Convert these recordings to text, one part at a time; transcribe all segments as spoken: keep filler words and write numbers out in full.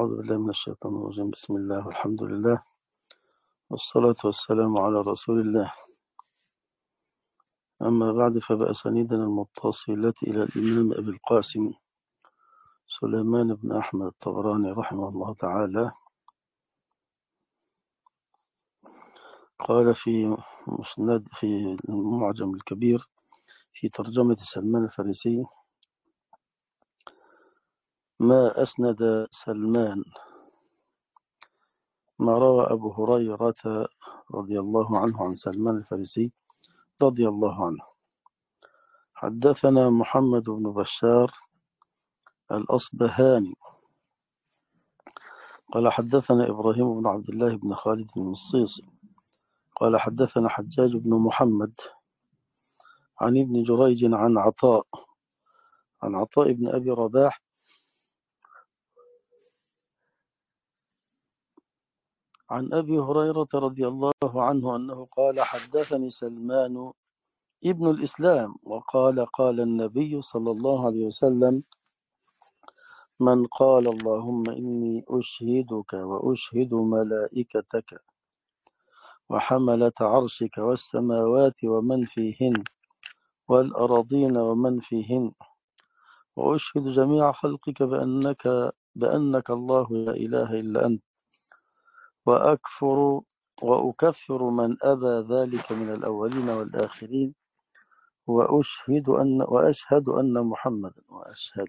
أعوذ بالله من الشيطان الرجيم. بسم الله والحمد لله والصلاة والسلام على رسول الله. أما بعد، فبأسانيدنا المتصلة إلى الإمام أبي القاسم سليمان بن أحمد الطبراني رحمه الله تعالى قال في مسند في المعجم الكبير في ترجمة سلمان الفارسي: ما أسند سلمان ما روى أبو هريرة رضي الله عنه عن سلمان الفارسي رضي الله عنه. حدثنا محمد بن بشار الأصبهاني قال حدثنا إبراهيم بن عبد الله بن خالد المصيصي قال حدثنا حجاج بن محمد عن ابن جريج عن عطاء عن عطاء بن أبي رباح عن أبي هريرة رضي الله عنه أنه قال حدثني سلمان ابن الإسلام وقال قال النبي صلى الله عليه وسلم: من قال اللهم إني أشهدك وأشهد ملائكتك وحملة عرشك والسماوات ومن فيهن والأراضين ومن فيهن وأشهد جميع خلقك بأنك, بأنك الله لا إله إلا أنت وأكفر وأكفر من أبى ذلك من الأولين والآخرين وأشهد أن وأشهد أن محمدا وأشهد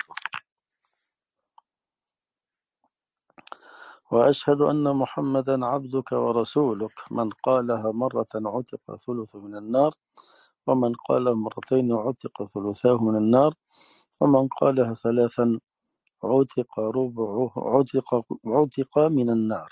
وأشهد أن محمدا عبدك ورسولك. من قالها مرة عتق ثلث من النار، ومن قالها مرتين عتق ثلثاه من النار، ومن قالها ثلاثا عتق ربعه عتق عتق من النار.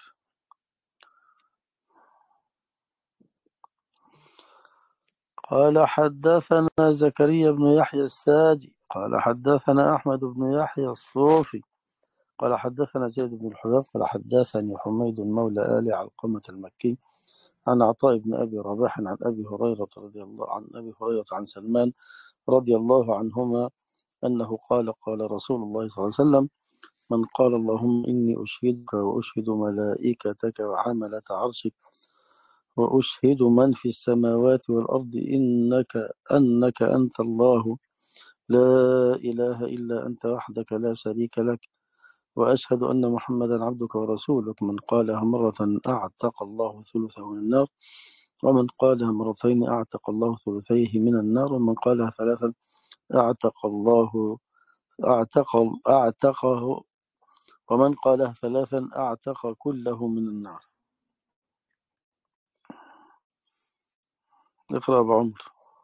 قال حدثنا زكريا بن يحيى الساجي قال حدثنا أحمد بن يحيى الصوفي قال حدثنا زيد بن الحباب قال حدثني حميد مولى آل علقمة المكي عن عطاء بن أبي رباح عن أبي هريرة رضي الله عن أبي هريرة عن سلمان رضي الله عنهما أنه قال قال رسول الله صلى الله عليه وسلم: من قال اللهم إني أشهدك وأشهد ملائكتك وحملة عرشك وأشهد من في السماوات والأرض إنك أنك أنت الله لا إله إلا أنت وحدك لا شريك لك، وأشهد أن محمدا عبدك ورسولك. من قالها مرة أعتق الله ثلثه من النار، ومن قالها مرتين أعتق الله ثلثيه من النار، ومن قالها ثلاثا أعتق الله أعتق أعتقه ومن قالها ثلاثا أعتق كله من النار. اقرأ بعمر.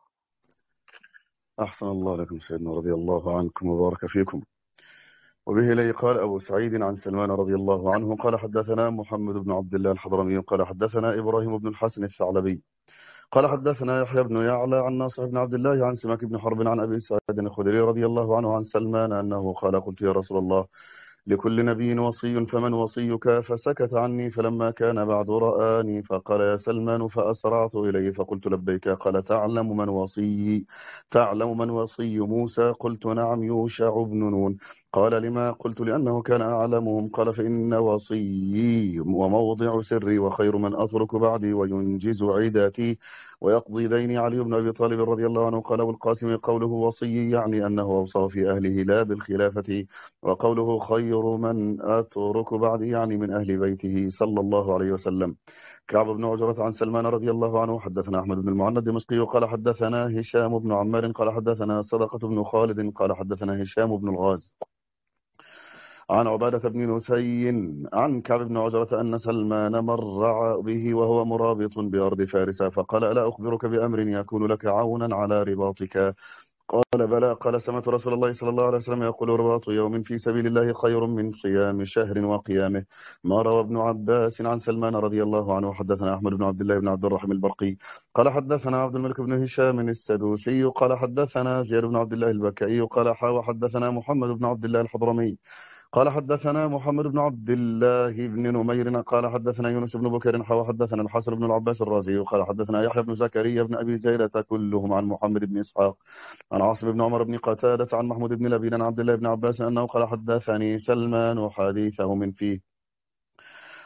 أحسن الله لكم سيدنا، رضي الله عنكم وبارك فيكم. وبه إليه قال أبو سعيد عن سلمان رضي الله عنه قال حدثنا محمد بن عبد الله الحضرمي قال حدثنا إبراهيم بن الحسن الثعلبي قال حدثنا يحيى بن يعلى عن ناصر بن عبد الله عن سماك بن حرب عن أبي سعيد الخدري رضي الله عنه عن سلمان أنه قال: قلت يا رسول الله، لكل نبي وصي فمن وصيك؟ فسكت عني، فلما كان بعد رآني فقال: يا سلمان، فأسرعت إليه فقلت: لبيك. قال: تعلم من وصي تعلم من وصي موسى؟ قلت: نعم، يوشع بن نون. قال: لما؟ قلت: لأنه كان أعلمهم. قال: فإن وصيي وموضع سري وخير من أترك بعدي وينجز عدتي ويقضي ديني علي بن أبي طالب رضي الله عنه. قال أبو القاسم: قوله وصي يعني أنه أوصى في أهله لا بالخلافة، وقوله خير من أترك بعدي يعني من أهل بيته صلى الله عليه وسلم. كعب بن عجرة عن سلمان رضي الله عنه حدثنا أحمد بن المعنى الدمشقي قال حدثنا هشام بن عمار قال حدثنا صدقة بن خالد قال حدثنا هشام بن الغاز عن عبادة بن نسي عن كعب بن عجرة أن سلمان مر به وهو مرابط بأرض فارس، فقال: ألا أخبرك بأمر يكون لك عونا على رباطك؟ قال: بلى. قال: سمعت رسول الله صلى الله عليه وسلم يقول: رباط يوم في سبيل الله خير من صيام شهر وقيامه. ما روى ابن عباس عن سلمان رضي الله عنه. حدثنا أحمد بن عبد الله بن عبد الرحيم البرقي قال حدثنا عبد الملك بن هشام السدوسي قال حدثنا زياد بن عبد الله البكائي قال حا حدثنا محمد بن عبد الله الحضرمي قال حدثنا محمد بن عبد الله بن نمير قال حدثنا يونس بن بكر حا حدثنا الحسن بن العباس الرازي قال حدثنا يحيى بن زكريا بن أبي زيدة كلهم عن محمد بن إسحاق عن عاصم بن عمر بن قتادة عن محمود بن لبيد عن عبد الله بن عباس أنه قال: حدثني سلمان حديثه من فيه.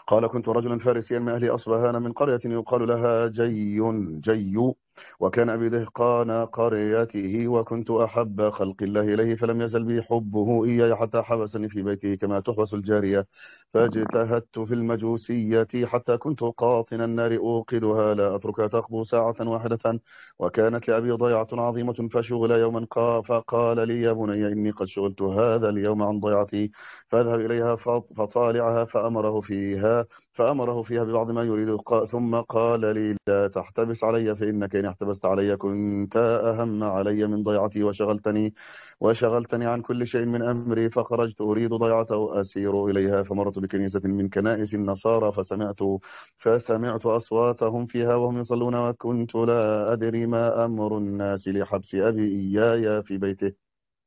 قال كنت رجلا فارسيا من أهل أصبهان من قرية يقال لها جي جي وكان أبي دهقان قريته وكنت أحب خلق الله إليه فلم يزل بي حبه إياي حتى حبسني في بيته كما تحبس الجارية فاجتهدت في المجوسية حتى كنت قاطن النار أوقدها لا أتركها تخبو ساعة واحدة وكانت لأبي ضيعة عظيمة فشغل يوما قا فقال لي يا بني إني قد شغلت هذا اليوم عن ضيعتي فاذهب إليها فطالعها فأمره فيها فأمره فيها ببعض ما يريد قا- ثم قال لي لا تحتبس علي فإنك إن احتبست علي كنت أهم علي من ضيعتي وشغلتني وشغلتني عن كل شيء من أمري فخرجت أريد ضيعته أسير إليها فمرت بكنيسة من كنائس النصارى فسمعت فسمعت أصواتهم فيها وهم يصلون وكنت لا أدري ما أمر الناس لحبس أبي إياي في بيته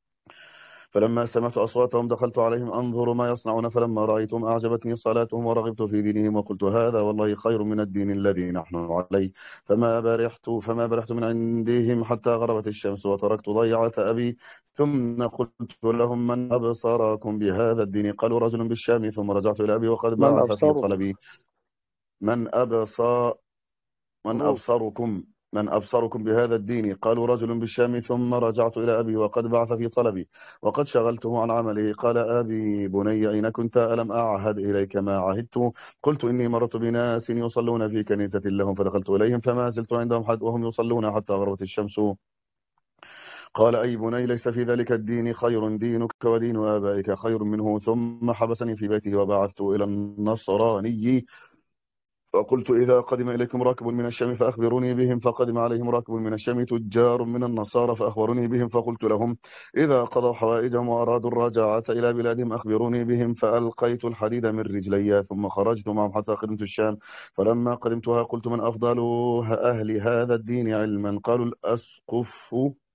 فلما سمعت أصواتهم دخلت عليهم أنظر ما يصنعون فلما رأيتهم أعجبتني صلاتهم ورغبت في دينهم وقلت هذا والله خير من الدين الذي نحن عليه فما برحت فما برحت من عندهم حتى غربت الشمس وتركت ضيعة أبي ثم قلت لهم من أبصركم بهذا الدين قالوا رجل بالشام ثم رجعت إلى أبي وقد من بعث في أبصرك؟ طلبي من أبصر من روك. أبصركم من أبصركم بهذا الدين قالوا رجل بالشام ثم رجعت إلى أبي وقد بعث في طلبي وقد شغلته عن عمله قال أبي بني أين كنت ألم أعهد إليك ما عهدت قلت إني مررت بناس يصلون في كنيسة لهم فدخلت إليهم فما زلت عندهم حد وهم يصلون حتى غربت الشمس قال أي بني ليس في ذلك الدين خير دينك ودين آبائك خير منه ثم حبسني في بيته وبعثت إلى النصراني فقلت إذا قدم إليكم راكب من الشام فأخبروني بهم فقدم عليهم راكب من الشام تجار من النصارى فأخبروني بهم فقلت لهم إذا قضوا حوائجهم وأرادوا الرجعة إلى بلادهم أخبروني بهم فألقيت الحديد من رجلي ثم خرجت معهم حتى قدمت الشام فلما قدمتها قلت من أفضل أهل هذا الدين علما قالوا الأسقف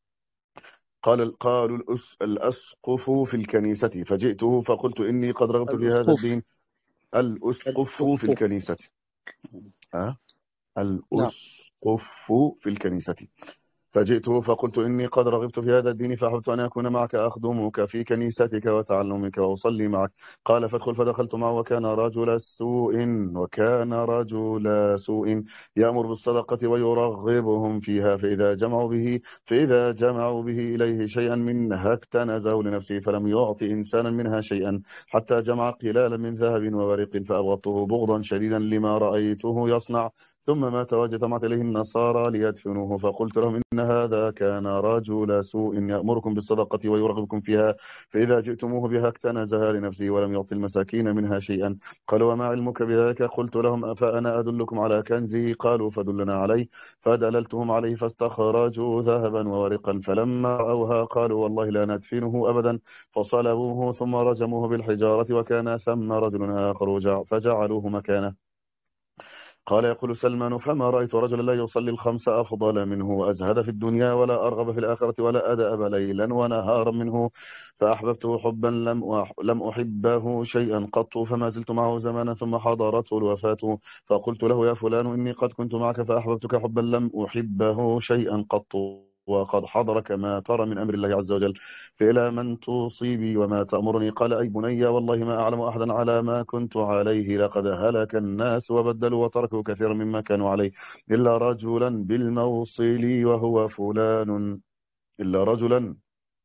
قال قالوا الأس الأسقف في الكنيسة فجئته فقلت إني قد رغبت في هذا الأسقف. الدين الأسقف في الأسقف. الكنيسة أه؟ نعم. الأسقف في الكنيسة فجئته فقلت إني قد رغبت في هذا الدين فأحببت أن أكون معك أخدمك في كنيستك وتعلمك وأصلي معك قال فادخل فدخلت معه وكان رجل سوء وكان رجل سوء يأمر بالصدقة ويرغبهم فيها فإذا جمعوا به فإذا جمعوا به إليه شيئا منها اكتنزه لنفسه فلم يعط إنسانا منها شيئا حتى جمع قلالا من ذهب وورق فأبغضته بغضا شديدا لما رأيته يصنع ثم مات وجتمعت إليه النصارى ليدفنوه فقلت لهم إن هذا كان رجل سوء يأمركم بالصدقة ويرغبكم فيها فإذا جئتموه بها اكتنزها لنفسه ولم يعطي المساكين منها شيئا قالوا وما علمك بذلك قلت لهم فأنا أدلكم على كنزه قالوا فدلنا عليه فدللتهم عليه فاستخرجوا ذهبا وورقا فلما رأوها قالوا والله لا ندفنه أبدا فصلبوه ثم رجموه بالحجارة وكان ثم رجل آخر فجعلوه مكانه قال يقول سلمان فما رأيت رجلا لا يصلي الخمس أفضل منه وأزهد في الدنيا ولا أرغب في الآخرة ولا أدأب ليلا ونهارا منه فأحببته حبا لم أح- لم أحبه شيئا قط فما زلت معه زمانا ثم حضرته الوفاة فقلت له يا فلان إني قد كنت معك فأحببتك حبا لم أحبه شيئا قط وقد حضرك ما ترى من أمر الله عز وجل فإلى من توصي بي وما تأمرني قال أي بني والله ما أعلم أحدا على ما كنت عليه لقد هلك الناس وبدلوا وتركوا كثيرا مما كانوا عليه إلا رجلا بالموصل وهو فلان إلا رجلا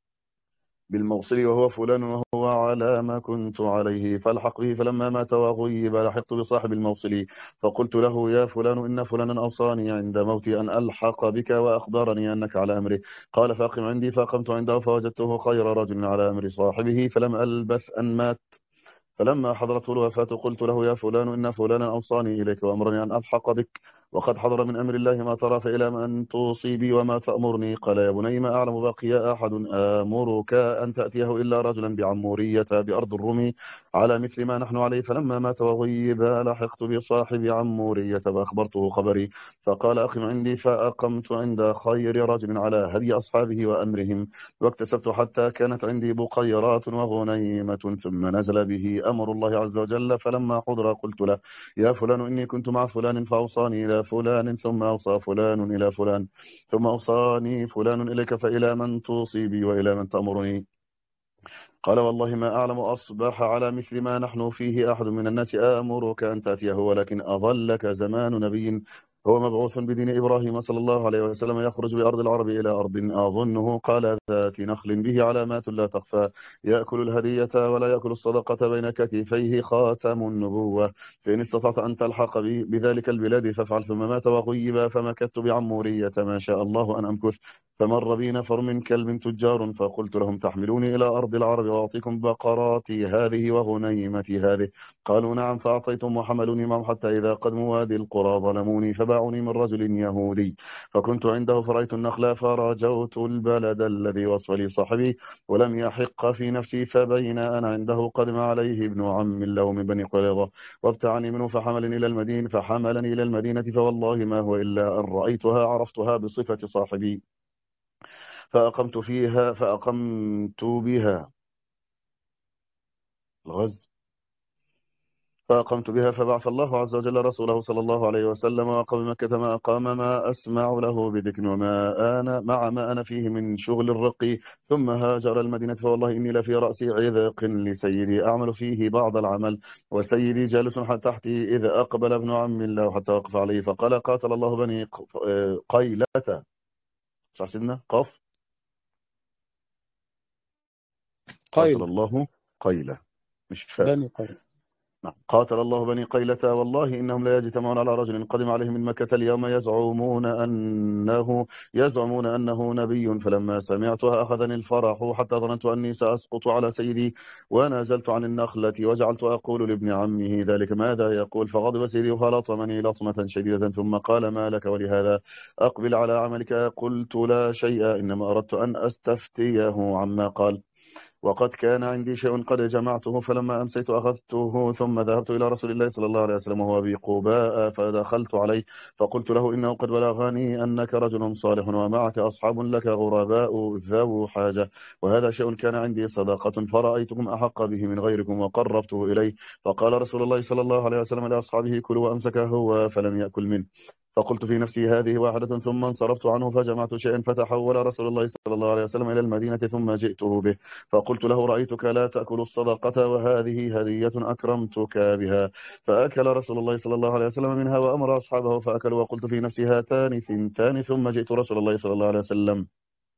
بالموصل وهو فلان وهو على ما كنت عليه فالحق به فلما مات وغيب لحقت بصاحب الموصل فقلت له يا فلان إن فلانا أوصاني عند موتي أن ألحق بك وأخبرني أنك على أمره قال فأقم عندي فأقمت عنده فوجدته خير رجل على أمر صاحبه فلم ألبث أن مات فلما حضرته الوفاة قلت له يا فلان إن فلانا أوصاني إليك وأمرني أن ألحق بك وقد حضر من أمر الله ما ترى فإلى من توصي بي وما تأمرني قال يا بني ما أعلم بقي أحد آمرك أن تأتيه إلا رجلا بعمورية بأرض الروم على مثل ما نحن عليه فلما مات وغيب لحقت بصاحب عمورية فأخبرته خبري فقال أقم عندي فأقمت عند خير رجل على هدي أصحابه وأمرهم واكتسبت حتى كانت عندي بقيرات وغنيمة ثم نزل به أمر الله عز وجل فلما حضر قلت له يا فلان إني كنت مع فلان فأوصاني إلى فلان ثم أوصى فلان إلى فلان ثم أوصاني فلان إليك فإلى من توصي بي وإلى من تأمرني قال والله ما أعلم أصبح على مثل ما نحن فيه أحد من الناس آمرك أن تأتيه، ولكن أظلك زمان نبي هو مبعوث بدين إبراهيم صلى الله عليه وسلم يخرج بأرض العرب إلى أرض أظنه قال ذات نخل به علامات لا تخفى، يأكل الهدية ولا يأكل الصدقة، بين كتفيه خاتم النبوة، فإن استطعت أن تلحق به بذلك البلاد فافعل. ثم مات وغيب، فمكثت بعمورية ما شاء الله أن أمكث، فمر بي نفر من كلب تجار، فقلت لهم تحملوني إلى أرض العرب وأعطيكم بقراتي هذه وغنيمتي هذه؟ قالوا نعم، فأعطيتم وحملوني معهم حتى إذا قدموا وادي القرى ظلموني، فباعوني من رجل يهودي، فكنت عنده فرأيت النخل فرجوت البلد الذي وصف لي صاحبي ولم يحق في نفسي، فبين أنا عنده قدم عليه ابن عم له من بني قريظة وابتعني منه، فحملني إلى المدينة فحملني إلى المدينة فوالله ما هو إلا أن رأيتها عرفتها بصفة صاحبي، فأقمت فيها فأقمت بها الغز فأقمت بها، فبعث الله عز وجل رسوله صلى الله عليه وسلم، وقام مكة ما أقام ما أسمع له بذكر وما أنا مع ما أنا فيه من شغل الرقي، ثم هاجر المدينة، فوالله إني لفي رأسي عذق لسيدي أعمل فيه بعض العمل، وسيدي جالس تحتي، إذ أقبل ابن عم الله حتى وقف عليه فقال قاتل الله بني قيلة. صح سيدنا قف قاتل قيل الله قيلة مش فاء. بني قيل. نعم. قاتل الله بني قيلة والله إنهم لا يجتمعون على رجل قدم عليهم من مكة اليوم يزعمون أنه يزعمون أنه نبي، فلما سمعتها أخذني الفرح حتى ظننت أني سأسقط على سيدي، ونزلت عن النخلة وجعلت أقول لابن عمه ذلك ماذا يقول، فغضب سيدي فلطمني لطمة شديدة، ثم قال ما لك ولهذا أقبل على عملك؟ قلت لا شيء، إنما أردت أن أستفتيه عما قال، وقد كان عندي شيء قد جمعته، فلما أمسيت أخذته، ثم ذهبت إلى رسول الله صلى الله عليه وسلم وهو بقباء، فدخلت عليه فقلت له إنه قد بلغني أنك رجل صالح ومعك أصحاب لك غرباء ذو حاجة، وهذا شيء كان عندي صداقة، فرأيتكم أحق به من غيركم وقربته إليه، فقال رسول الله صلى الله عليه وسلم لأصحابه كلوا وأمسك هو فلم يأكل منه، فقلت في نفسي هذه واحدة، ثم انصرفت عنه فجمعت شيئا، فتحول رسول الله صلى الله عليه وسلم إلى المدينة، ثم جئته به فقلت له رأيتك لا تأكل الصدقة وهذه هدية أكرمتك بها، فأكل رسول الله صلى الله عليه وسلم منها وأمر أصحابه فأكلوا، وقلت في نفسي هاتان ثنتان، ثم جئت رسول الله صلى الله عليه وسلم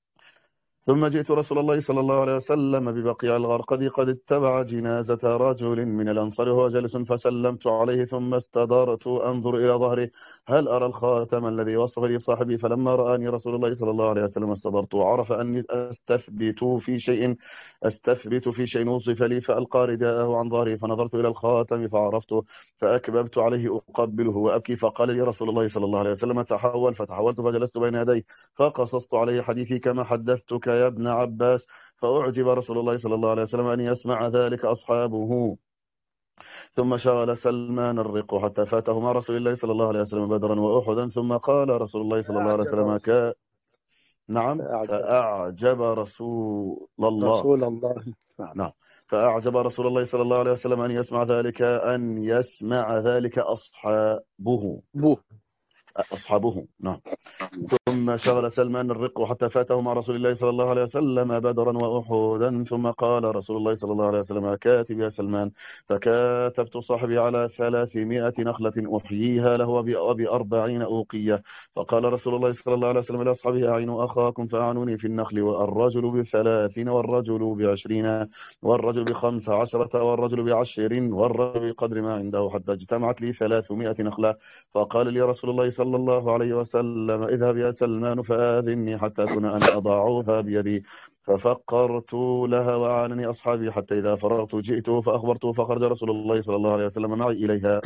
ثم جئت رسول الله صلى الله عليه وسلم ببقيع الغرقد قد اتبع جنازة رجل من الأنصار وهو جالس، فسلمت عليه ثم استدارت أنظر إلى ظهره هل أرى الخاتم الذي وصف لي صاحبي، فلما رآني رسول الله صلى الله عليه وسلم استدرت وعرف أني أستثبت في شيء أستثبت في شيء وصف لي، فألقى رداءه عن ظهري، فنظرت إلى الخاتم فعرفته، فأكببت عليه أقبله وأبكي، فقال لي رسول الله صلى الله عليه وسلم تحول، فتحولت فجلست بين يديه، فقصصت عليه حديثي كما حدثتك يا ابن عباس، فأعجب رسول الله صلى الله عليه وسلم أن يسمع ذلك أصحابه، ثم شغل سلمان الرق حتى فاته مع رسول الله صلى الله عليه وسلم بدرا وأحدا، ثم قال رسول الله صلى الله عليه أعجب وسلم رسول ك... نعم أعجب فأعجب رسول الله. رسول الله. نعم. نعم. فأعجب رسول الله صلى الله عليه وسلم أن يسمع ذلك أن يسمع ذلك أصحابه بو أصحابه نعم. ثم شغل سلمان الرق حتى فاته مع رسول الله صلى الله عليه وسلم بدرا وأحدا، ثم قال رسول الله صلى الله عليه وسلم كاتب يا سلمان، فكاتبت صاحبي على ثلاثمائة نخلة أحييها له وبأربعين أوقية، فقال رسول الله صلى الله عليه وسلم لأصحابه أعينوا أخاكم فأعنوني في النخل، والرجل بثلاثين والرجل بعشرين والرجل بخمس عشرة والرجل بعشر والرجل بقدر ما عنده، حتى اجتمعت لي ثلاثمائة نخلة، فقال لي رسول الله صلى الله عليه وسلم اذهب يا سلمان فآذني حتى أكون أنا أضعها بيدي، ففقرت لها وعانني أصحابي، حتى إذا فرغت جئته فأخبرته، فخرج رسول الله صلى الله عليه وسلم معي إليها،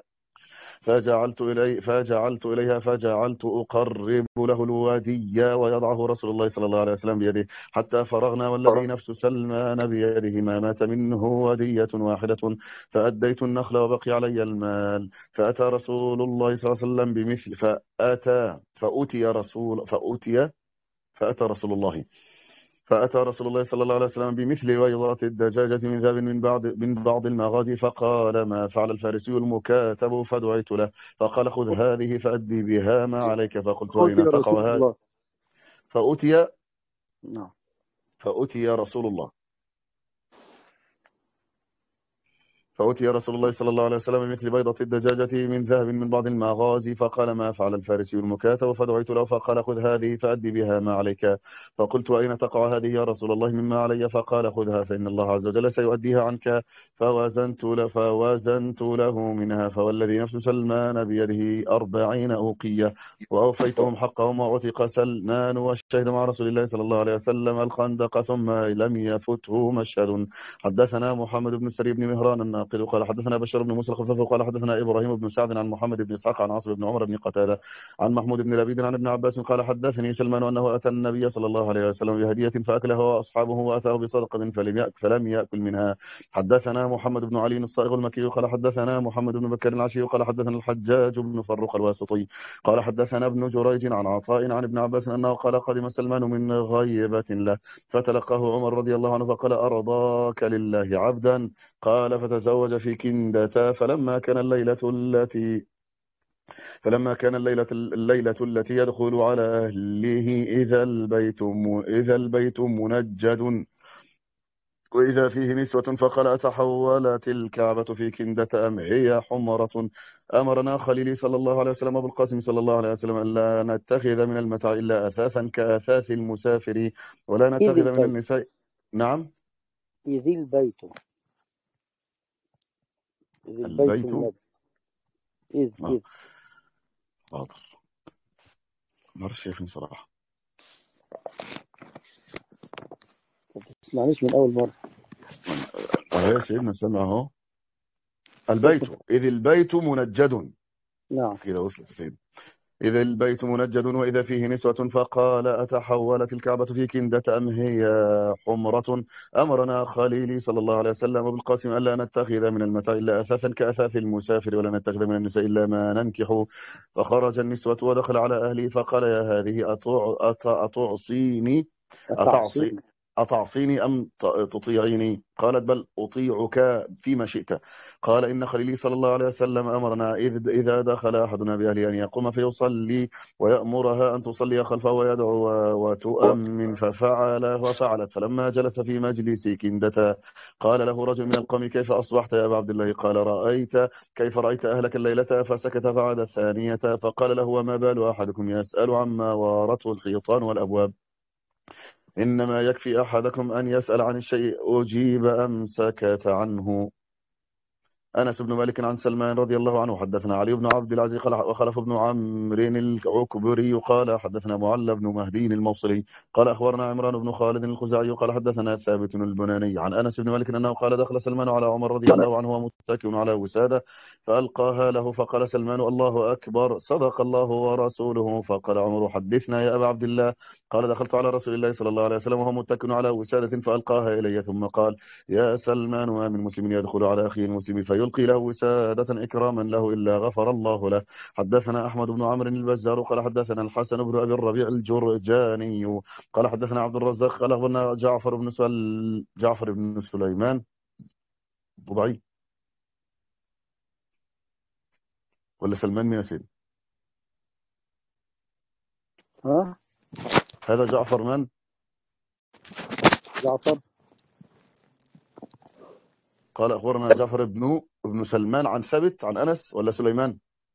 فجعلت إلي فجعلت إليها فجعلت أقرب له الودي ويضعه رسول الله صلى الله عليه وسلم بيده، حتى فرغنا والذي نفس سلمان بيده ما مات منه ودية واحدة، فأديت النخل وبقي علي المال، فأتى رسول الله صلى الله عليه وسلم بمثل فأتى فأتي رسول فأتي فأتى رسول الله فأتى رسول الله صلى الله عليه وسلم بمثل بيضات الدجاجة من ذهب من بعض من بعض المغازي، فقال ما فعل الفارسي المكاتب، فدعيت له فقال خذ هذه فأدي بها ما عليك، فقلت أوتي أين تقع رسول هذا؟ الله. فأتي نعم. فأتي رسول الله فأتي رسول الله صلى الله عليه وسلم بمثل بيضة الدجاجة من ذهب من بعض المغازي، فقال: ما فعل الفارسي المكاتب؟ فدعيت له فقال: خذ هذه فأدي بها ما عليك. فقلت: أين تقع هذه يا رسول الله مما علي؟ فقال: خذها فإن الله عز وجل سيؤديها عنك. فوزنت له, فوزنت له منها فوالذي نفس سلمان بيده أربعين أوقية، وأوفيتهم حقهم، وعتق سلمان، والشهد مع رسول الله صلى الله عليه وسلم الخندق، ثم لم يفته مشهد. حدثنا محمد بن سري بن مهران الناقد قال حدثنا بشر بن موسى الخفاف قال حدثنا ابراهيم بن سعد عن محمد بن اسحاق عن عاصم بن عمر بن قتاده عن محمود بن لبيد عن ابن عباس قال حدثني سلمان انه اتى النبي صلى الله عليه وسلم بهديه فاكلها واصحابه، واتاه بصدقه فلم ياكل فلم ياكل منها. حدثنا محمد بن علي الصائغ المكي قال حدثنا محمد بن بكر العشي قال حدثنا الحجاج بن فروخ الواسطي قال حدثنا ابن جريج عن عطاء عن ابن عباس انه قال قدم سلمان من غيبه له فتلقاه عمر رضي الله عنه فقال: أرضاك لله عبدا؟ قال: فتزوج في كندة. فلما كان الليلة التي فلما كان الليلة الليلة التي يدخل على أهله إذا البيت إذا البيت منجد وإذا فيه نسوة، فقال: أتحولت الكعبة في كندة أم هي حمرة؟ أمرنا خليلي صلى الله عليه وسلم أبو القاسم صلى الله عليه وسلم ألا نتخذ من المتاع إلا أثاثا كأثاث المسافر، ولا إذ نتخذ من البيت النساء. نعم. إذ البيت إذ البيت البيت. النبي إذ آه. إذ حاضر. ما اعرفش شايفين صراحة. ما تسمعنيش من أول مرة. أهي سيدنا سمع أهو. البيت إذ البيت منجد نعم. كده وصلت سيدنا. إذا البيت منجد وإذا فيه نسوة، فقال: أتحولت الكعبة في كندة أم هي حمرة؟ أمرنا خليلي صلى الله عليه وسلم بالقاسم ألا نتخذ من المتاع إلا أثاثا كأثاث المسافر، ولا نتخذ من النساء إلا ما ننكح. فخرج النسوة ودخل على أهله فقال: يا هذه أتع- أت- أتعصيني أتعصي التعصيب. أتعصيني أم ت- تطيعيني؟ قالت: بل أطيعك فيما شئت. قال: إن خليلي صلى الله عليه وسلم أمرنا إذ إذا دخل أحدنا بأهله أن يقوم فيصلي ويأمرها أن تصلي خلفه ويدعو وتؤمن، ففعل وفعلت. فلما جلس في مجلس كندة قال له رجل من القوم: كيف أصبحت يا أبا عبد الله؟ قال: رأيت كيف رأيت أهلك الليلة؟ فسكت فعاد الثانية فقال له: وما بال أحدكم يسأل عما وارته الحيطان والأبواب؟ إنما يكفي أحدكم أن يسأل عن الشيء أجيب أم سكت عنه. أنس بن مالك عن سلمان رضي الله عنه حدثنا علي بن عبد العزيز قال وخلف بن عمرو العكبري قال حدثنا معل بن مهدي الموصلي قال أخبرنا عمران بن خالد الخزاعي قال حدثنا ثابت البناني عن أنس بن مالك أنه قال: دخل سلمان على عمر رضي الله عنه ومتكئ على وسادة فألقاها له، فقال سلمان: الله أكبر، صدق الله ورسوله. فقال عمر: حدثنا يا أبا عبد الله. قال: دخلت على رسول الله صلى الله عليه وسلم وهو متكئ على وسادة فألقاها إلي، ثم قال: يا سلمان، ما من مسلم يدخل على أخيه المسلم فيلقي له وسادة إكراما له إلا غفر الله له. حدثنا أحمد بن عمرو البزار قال حدثنا الحسن بن أبي الربيع الجرجاني قال حدثنا عبد الرزاق قال أخبرنا جعفر بن سل... جعفر بن سليمان ضبعي ولا سلمان من سيد؟ ها؟ هذا جعفر من؟ جعفر. قال أخبرنا جعفر بن ابن سلمان عن ثابت عن أنس ولا سليمان؟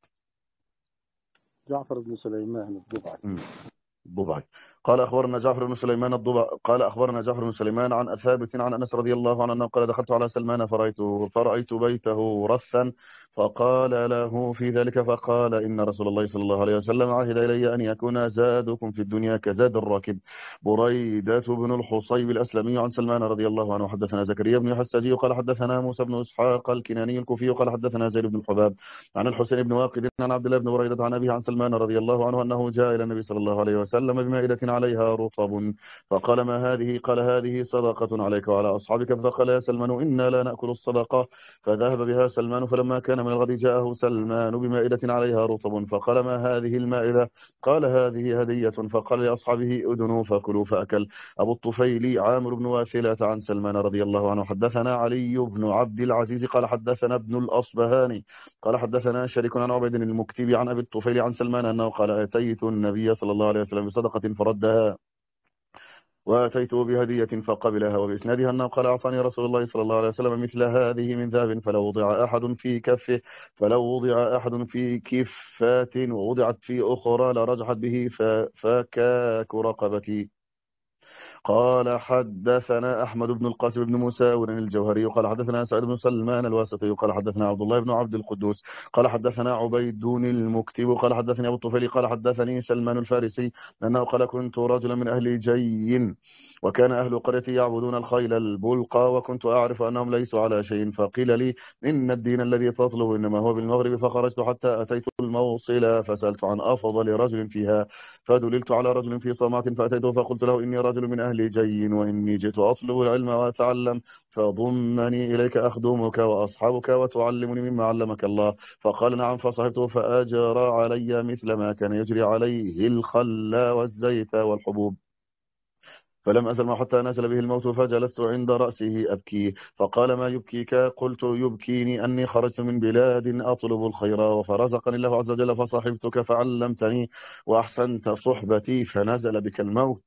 جعفر بن سليمان الضبعي. الضبعي. قال أخبرنا جعفر بن سليمان الضبع قال أخبرنا جعفر بن سليمان عن ثابت عن أنس رضي الله عنه أنه قال: دخلت على سلمان فرأيته فرأيت بيته رثا، فقال له في ذلك فقال: إن رسول الله صلى الله عليه وسلم عهد إلي أن يكون زادكم في الدنيا كزاد الراكب. بريدة بن الحصيب الأسلمي عن سلمان رضي الله عنه حدثنا زكريا بن حساجي قال حدثنا موسى بن إسحاق الكناني الكوفي قال حدثنا زيد بن الحباب عن الحسين بن واقد عن عبد الله بن بريدة عن أبيه عن سلمان رضي الله عنه أنه جاء إلى النبي صلى الله عليه وسلم بمائدة عليها رطب، فقال: ما هذه؟ قال: هذه صدقة عليك وعلى أصحابك. فقال: يا سلمان، إنا لا نأكل الصدقة. فذهب بها سلمان، فلما كان من الغد جاءه سلمان بمائدة عليها رطب، فقال: ما هذه المائدة؟ قال: هذه هدية. فقال لأصحابه: أدنوا فكلوا. فأكل. أبو الطفيل عامر بن واثلة عن سلمان رضي الله عنه حدثنا علي بن عبد العزيز قال حدثنا ابن الأصبهاني قال حدثنا شريك عن عبيد المكتبي عن أبي الطفيل عن سلمان أنه قال: أتيت النبي صلى الله عليه وسلم بصدقة فردها وأتيته بهدية فقبلها. وبإسنادها أنه قال أعطاني رسول الله صلى الله عليه وسلم مثل هذه من ذهب فلو وضع أحد في كفه فلو وضع أحد في كفات ووضعت في أخرى لرجحت به فكاك رقبتي. قال حدثنا أحمد بن القاسم بن مساور الجوهري قال حدثنا سعيد بن سلمان الواسطي قال حدثنا عبد الله بن عبد القدوس قال حدثنا عبيد المكتب قال حدثني أبو الطفيل قال حدثني سلمان الفارسي أنه قال كنت رجلا من أهل جي وكان أهل قريتي يعبدون الخيل البلقى وكنت أعرف أنهم ليسوا على شيء فقيل لي إن الدين الذي تطلب إنما هو بالمغرب فخرجت حتى أتيت الموصل فسألت عن أفضل رجل فيها فدللت على رجل في صومعة فأتيته فقلت له إني رجل من أهل جي وإني جئت أطلب العلم وأتعلم فضمني إليك أخدمك وأصحابك وتعلمني مما علمك الله. فقال نعم فصحبته فأجرى علي مثل ما كان يجري عليه الخل والزيت والحبوب فلم أزل ما حتى نزل به الموت فجلست عند رأسه أبكي فقال ما يبكيك؟ قلت يبكيني أني خرجت من بلاد أطلب الخير فرزقني الله عز وجل فصحبتك فعلمتني وأحسنت صحبتي فنزل بك الموت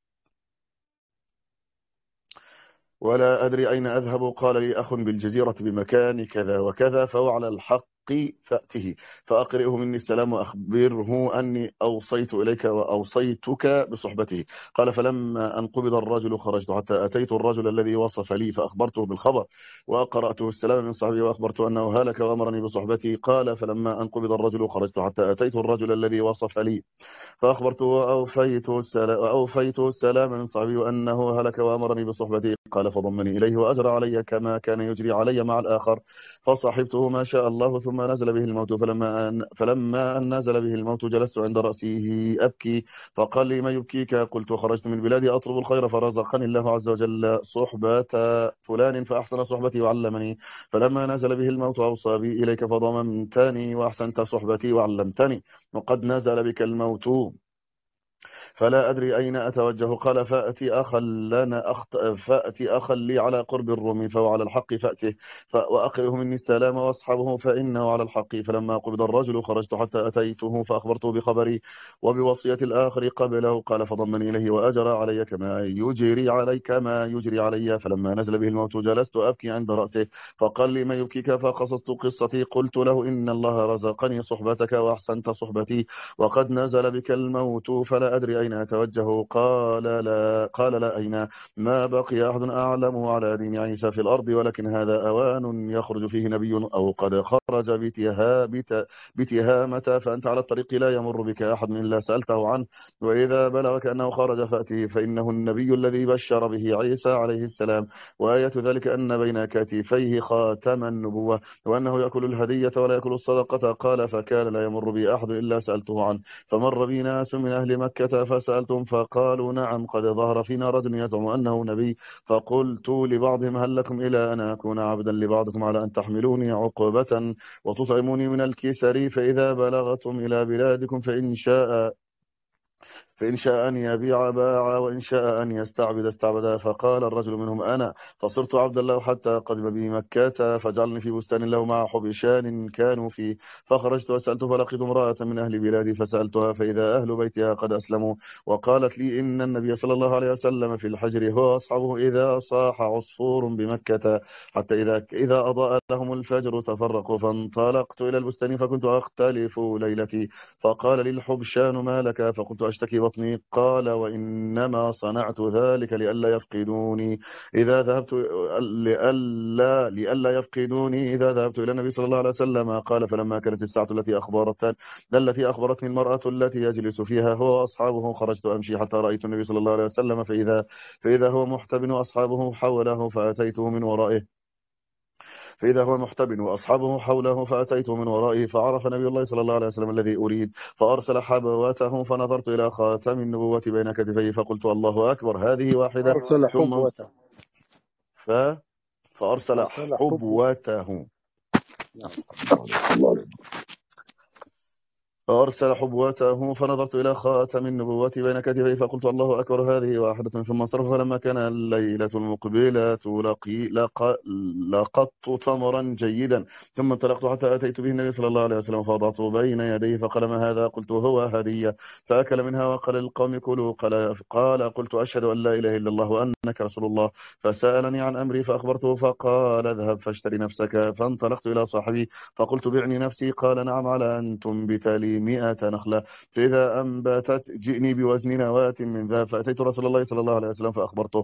ولا أدري أين أذهب. قال لي أخ بالجزيرة بمكان كذا وكذا فهو على الحق فأته فأقرئه مني السلام وأخبره أني أوصيت إليك وأوصيتك بصحبته. قال فلما أن قبض الرجل خرجت حتى أتيت الرجل الذي وصف لي فأخبرته بالخبر وأقرأته السلام من صحبه وأخبرته أنه هلك وأمرني بصحبته. قال فلما أن قبض الرجل خرجت حتى أتيت الرجل الذي وصف لي فأخبرته وأوفيته السلام, وأوفيته السلام من صحبي وأنه هلك وأمرني بصحبته. قال فضمني إليه وأجرى علي كما كان يجري علي مع الآخر فصحبته ما شاء الله ثم نزل به الموت فلما أن, فلما أن نزل به الموت جلست عند رأسه أبكي فقال لي ما يبكيك؟ قلت خرجت من بلادي أطلب الخير فرزقني الله عز وجل صحبة فلان فأحسن صحبتي وعلمني فلما نزل به الموت أوصى بي إليك فضممتني وأحسنت صحبتي وعلمتني وقد نزل بك الموت فلا أدري أين أتوجه. قال فأتي أخا لنا أخت... فأتي أخا لي على قرب الروم فهو على الحق فأته ف... وأقره مني السلام وأصحابه فإنه على الحق. فلما قبض الرجل خرجت حتى أتيته فأخبرته بخبري وبوصية الآخر قبله. قال فضمني إليه وأجرى علي كما يجري علي كما يجري علي. فلما نزل به الموت جلست أبكي عند رأسه فقال لي ما يبكيك؟ فقصصت قصتي قلت له إن الله رزقني صحبتك وأحسنت صحبتي وقد نزل بك الموت فلا أدري أين أتوجه. قال لا قال لا أين ما بقي أحد أعلم على دين عيسى في الأرض ولكن هذا أوان يخرج فيه نبي أو قد خرج بتها بت بتهامة فأنت على الطريق لا يمر بك أحد من إلا سألته عنه وإذا بلغك أنه خرج فأته فإنه النبي الذي بشر به عيسى عليه السلام وآية ذلك أن بين كتفيه خاتم النبوة وأنه يأكل الهدية ولا يأكل الصدقة. قال فكان لا يمر بي أحد إلا سألته عنه فمر بي ناس من أهل مكة فسألتهم فقالوا نعم قد ظهر فينا رجل يزعم أنه نبي فقلت لبعضهم هل لكم إلى أن أكون عبدا لبعضكم على أن تحملوني عقبة وتطعموني من الكسر فإذا بلغتم إلى بلادكم فإن شاء فإن شاء أن يبيع باع وإن شاء أن يستعبد استعبدا. فقال الرجل منهم أنا فصرت عبد الله حتى قدم بي مكة فجعلني في بستان له مع حبشان كانوا فيه فخرجت وسألت فلقيت امرأة من أهل بلادي فسألتها فإذا أهل بيتها قد أسلموا وقالت لي إن النبي صلى الله عليه وسلم في الحجر هو أصحابه إذا صاح عصفور بمكة حتى إذا إذا أضاء لهم الفجر تفرقوا فانطلقت إلى البستان فكنت أختلف ليلتي فقال لي الحبشان ما لك؟ فقلت أشتكي بطني. قال وإنما صنعت ذلك لئلا يفقدوني إذا ذهبت لئلا لئلا يفقدوني إذا ذهبت إلى النبي صلى الله عليه وسلم. قال فلما كانت الساعة التي أخبرت التي أخبرتني المرأة التي يجلس فيها هو وأصحابه خرجت أمشي حتى رأيت النبي صلى الله عليه وسلم فإذا فإذا هو محتبن وأصحابه حوله فأتيته من ورائه فإذا هو محتبن وأصحابه حوله فأتيته من ورائه فعرف نبي الله صلى الله عليه وسلم الذي أريد فأرسل حبوته فنظرت إلى خاتم النبوة بين كتفيه فقلت الله أكبر هذه واحدة أرسل ثم حبوته ف... فأرسل أرسل حبوته حبوته نعم. الله عليه. فأرسل حبوته فنظرت إلى خاتم النبوة بين كتفي فقلت الله أكبر هذه واحدة ثم انصرف. فلما كان الليلة المقبلة لقي لق... لقطت تمرا جيدا ثم انطلقت حتى أتيت به النبي صلى الله عليه وسلم فوضعته بين يديه فقال ما هذا؟ قلت هو هدية. فأكل منها وقال للقوم كلوا. قال قال قلت أشهد أن لا إله إلا الله وأنك رسول الله. فسألني عن أمري فأخبرته فقال اذهب فاشتري نفسك. فانطلقت إلى صاحبي فقلت بعني نفسي. قال نعم على أن تنبت لي مئة نخلة فإذا أنبتت جئني بوزن نواة من ذهب. فأتيت رسول الله صلى الله عليه وسلم فأخبرته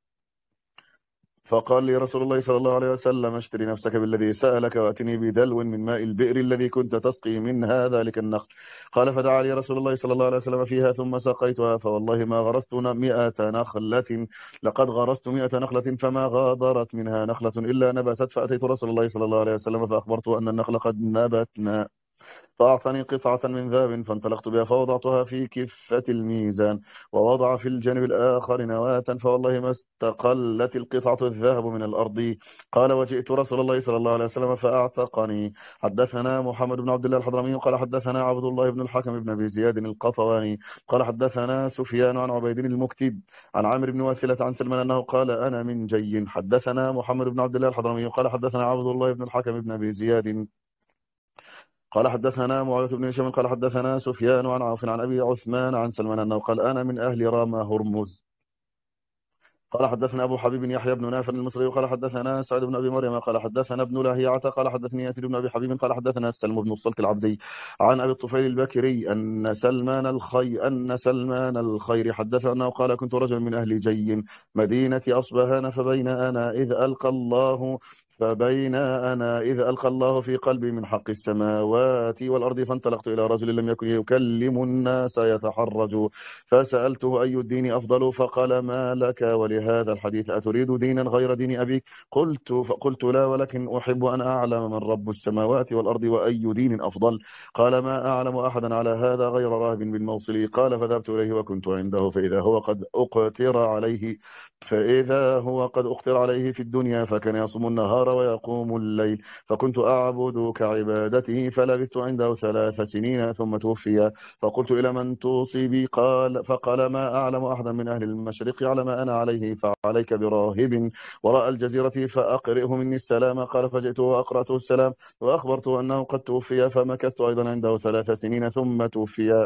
فقال لي رسول الله صلى الله عليه وسلم اشتري نفسك بالذي سألك وأتني بدلو من ماء البئر الذي كنت تسقي منها ذلك النخل. قال فدعا لي رسول الله صلى الله عليه وسلم فيها ثم سقيتها فوالله ما غرست مئة نخلة لقد غرست مئة نخلة فما غادرت منها نخلة إلا نبتت. فأتيت رسول الله صلى الله عليه وسلم فأخبرته أن النخل قد نبتنا فأعطاني قطعة من ذهب فانطلقت بها فوضعتها في كفة الميزان ووضع في الجانب الآخر نواة فوالله ما استقلت القطعة الذهب من الأرض. قال وجئت رسول الله صلى الله عليه وسلم فأعتقني. حدثنا محمد بن عبد الله الحضرمي قال حدثنا عبد الله بن الحكم بن أبي زياد القطواني قال حدثنا سفيان عن عبيد المكتب عن عامر بن واسلة عن سلمان أنه قال أنا من جي. حدثنا محمد بن عبد الله الحضرمي قال حدثنا عبد الله بن الحكم بن أبي زياد قال حدثنا معاوية بن هشام قال حدثنا سفيان عن عوف عن أبي عثمان عن سلمان أنه قال أنا من أهل رام هرمز. قال حدثنا أبو حبيب يحيى بن نافع المصري قال حدثنا سعد بن أبي مريم قال حدثنا ابن لاهيعة قال حدثني ياسر بن أبي حبيب قال حدثنا سلم بن الصلت العبدي عن أبي الطفيل البكري أن سلمان الخي أن سلمان الخير حدث أنه قال كنت رجلا من أهل جي مدينة أصبهان فبين أنا إذ ألقى الله فبين أنا إذ ألقى الله في قلبي من حق السماوات والأرض فانطلقت إلى رجل لم يكن يكلم الناس يتحرج فسألته أي الدين أفضل فقال ما لك ولهذا الحديث أتريد دينا غير دين أبيك؟ قلت فقلت لا ولكن أحب أن أعلم من رب السماوات والأرض وأي دين أفضل. قال ما أعلم أحدا على هذا غير راهب بالموصل. قال فذهبت إليه وكنت عنده فإذا هو قد أقتر عليه فإذا هو قد أقتر عليه في الدنيا فكان يصوم النهار ويقوم الليل فكنت أعبد كعبادته فلبثت عنده ثلاث سنين ثم توفي. فقلت إلى من توصي بي؟ قال فقال ما أعلم أحدا من أهل المشرق على ما أنا عليه فعليك براهب وراء الجزيرة فأقرئه مني السلام. قال فجئته وأقرأته السلام وأخبرته أنه قد توفي فمكثت أيضا عنده ثلاث سنين ثم توفي.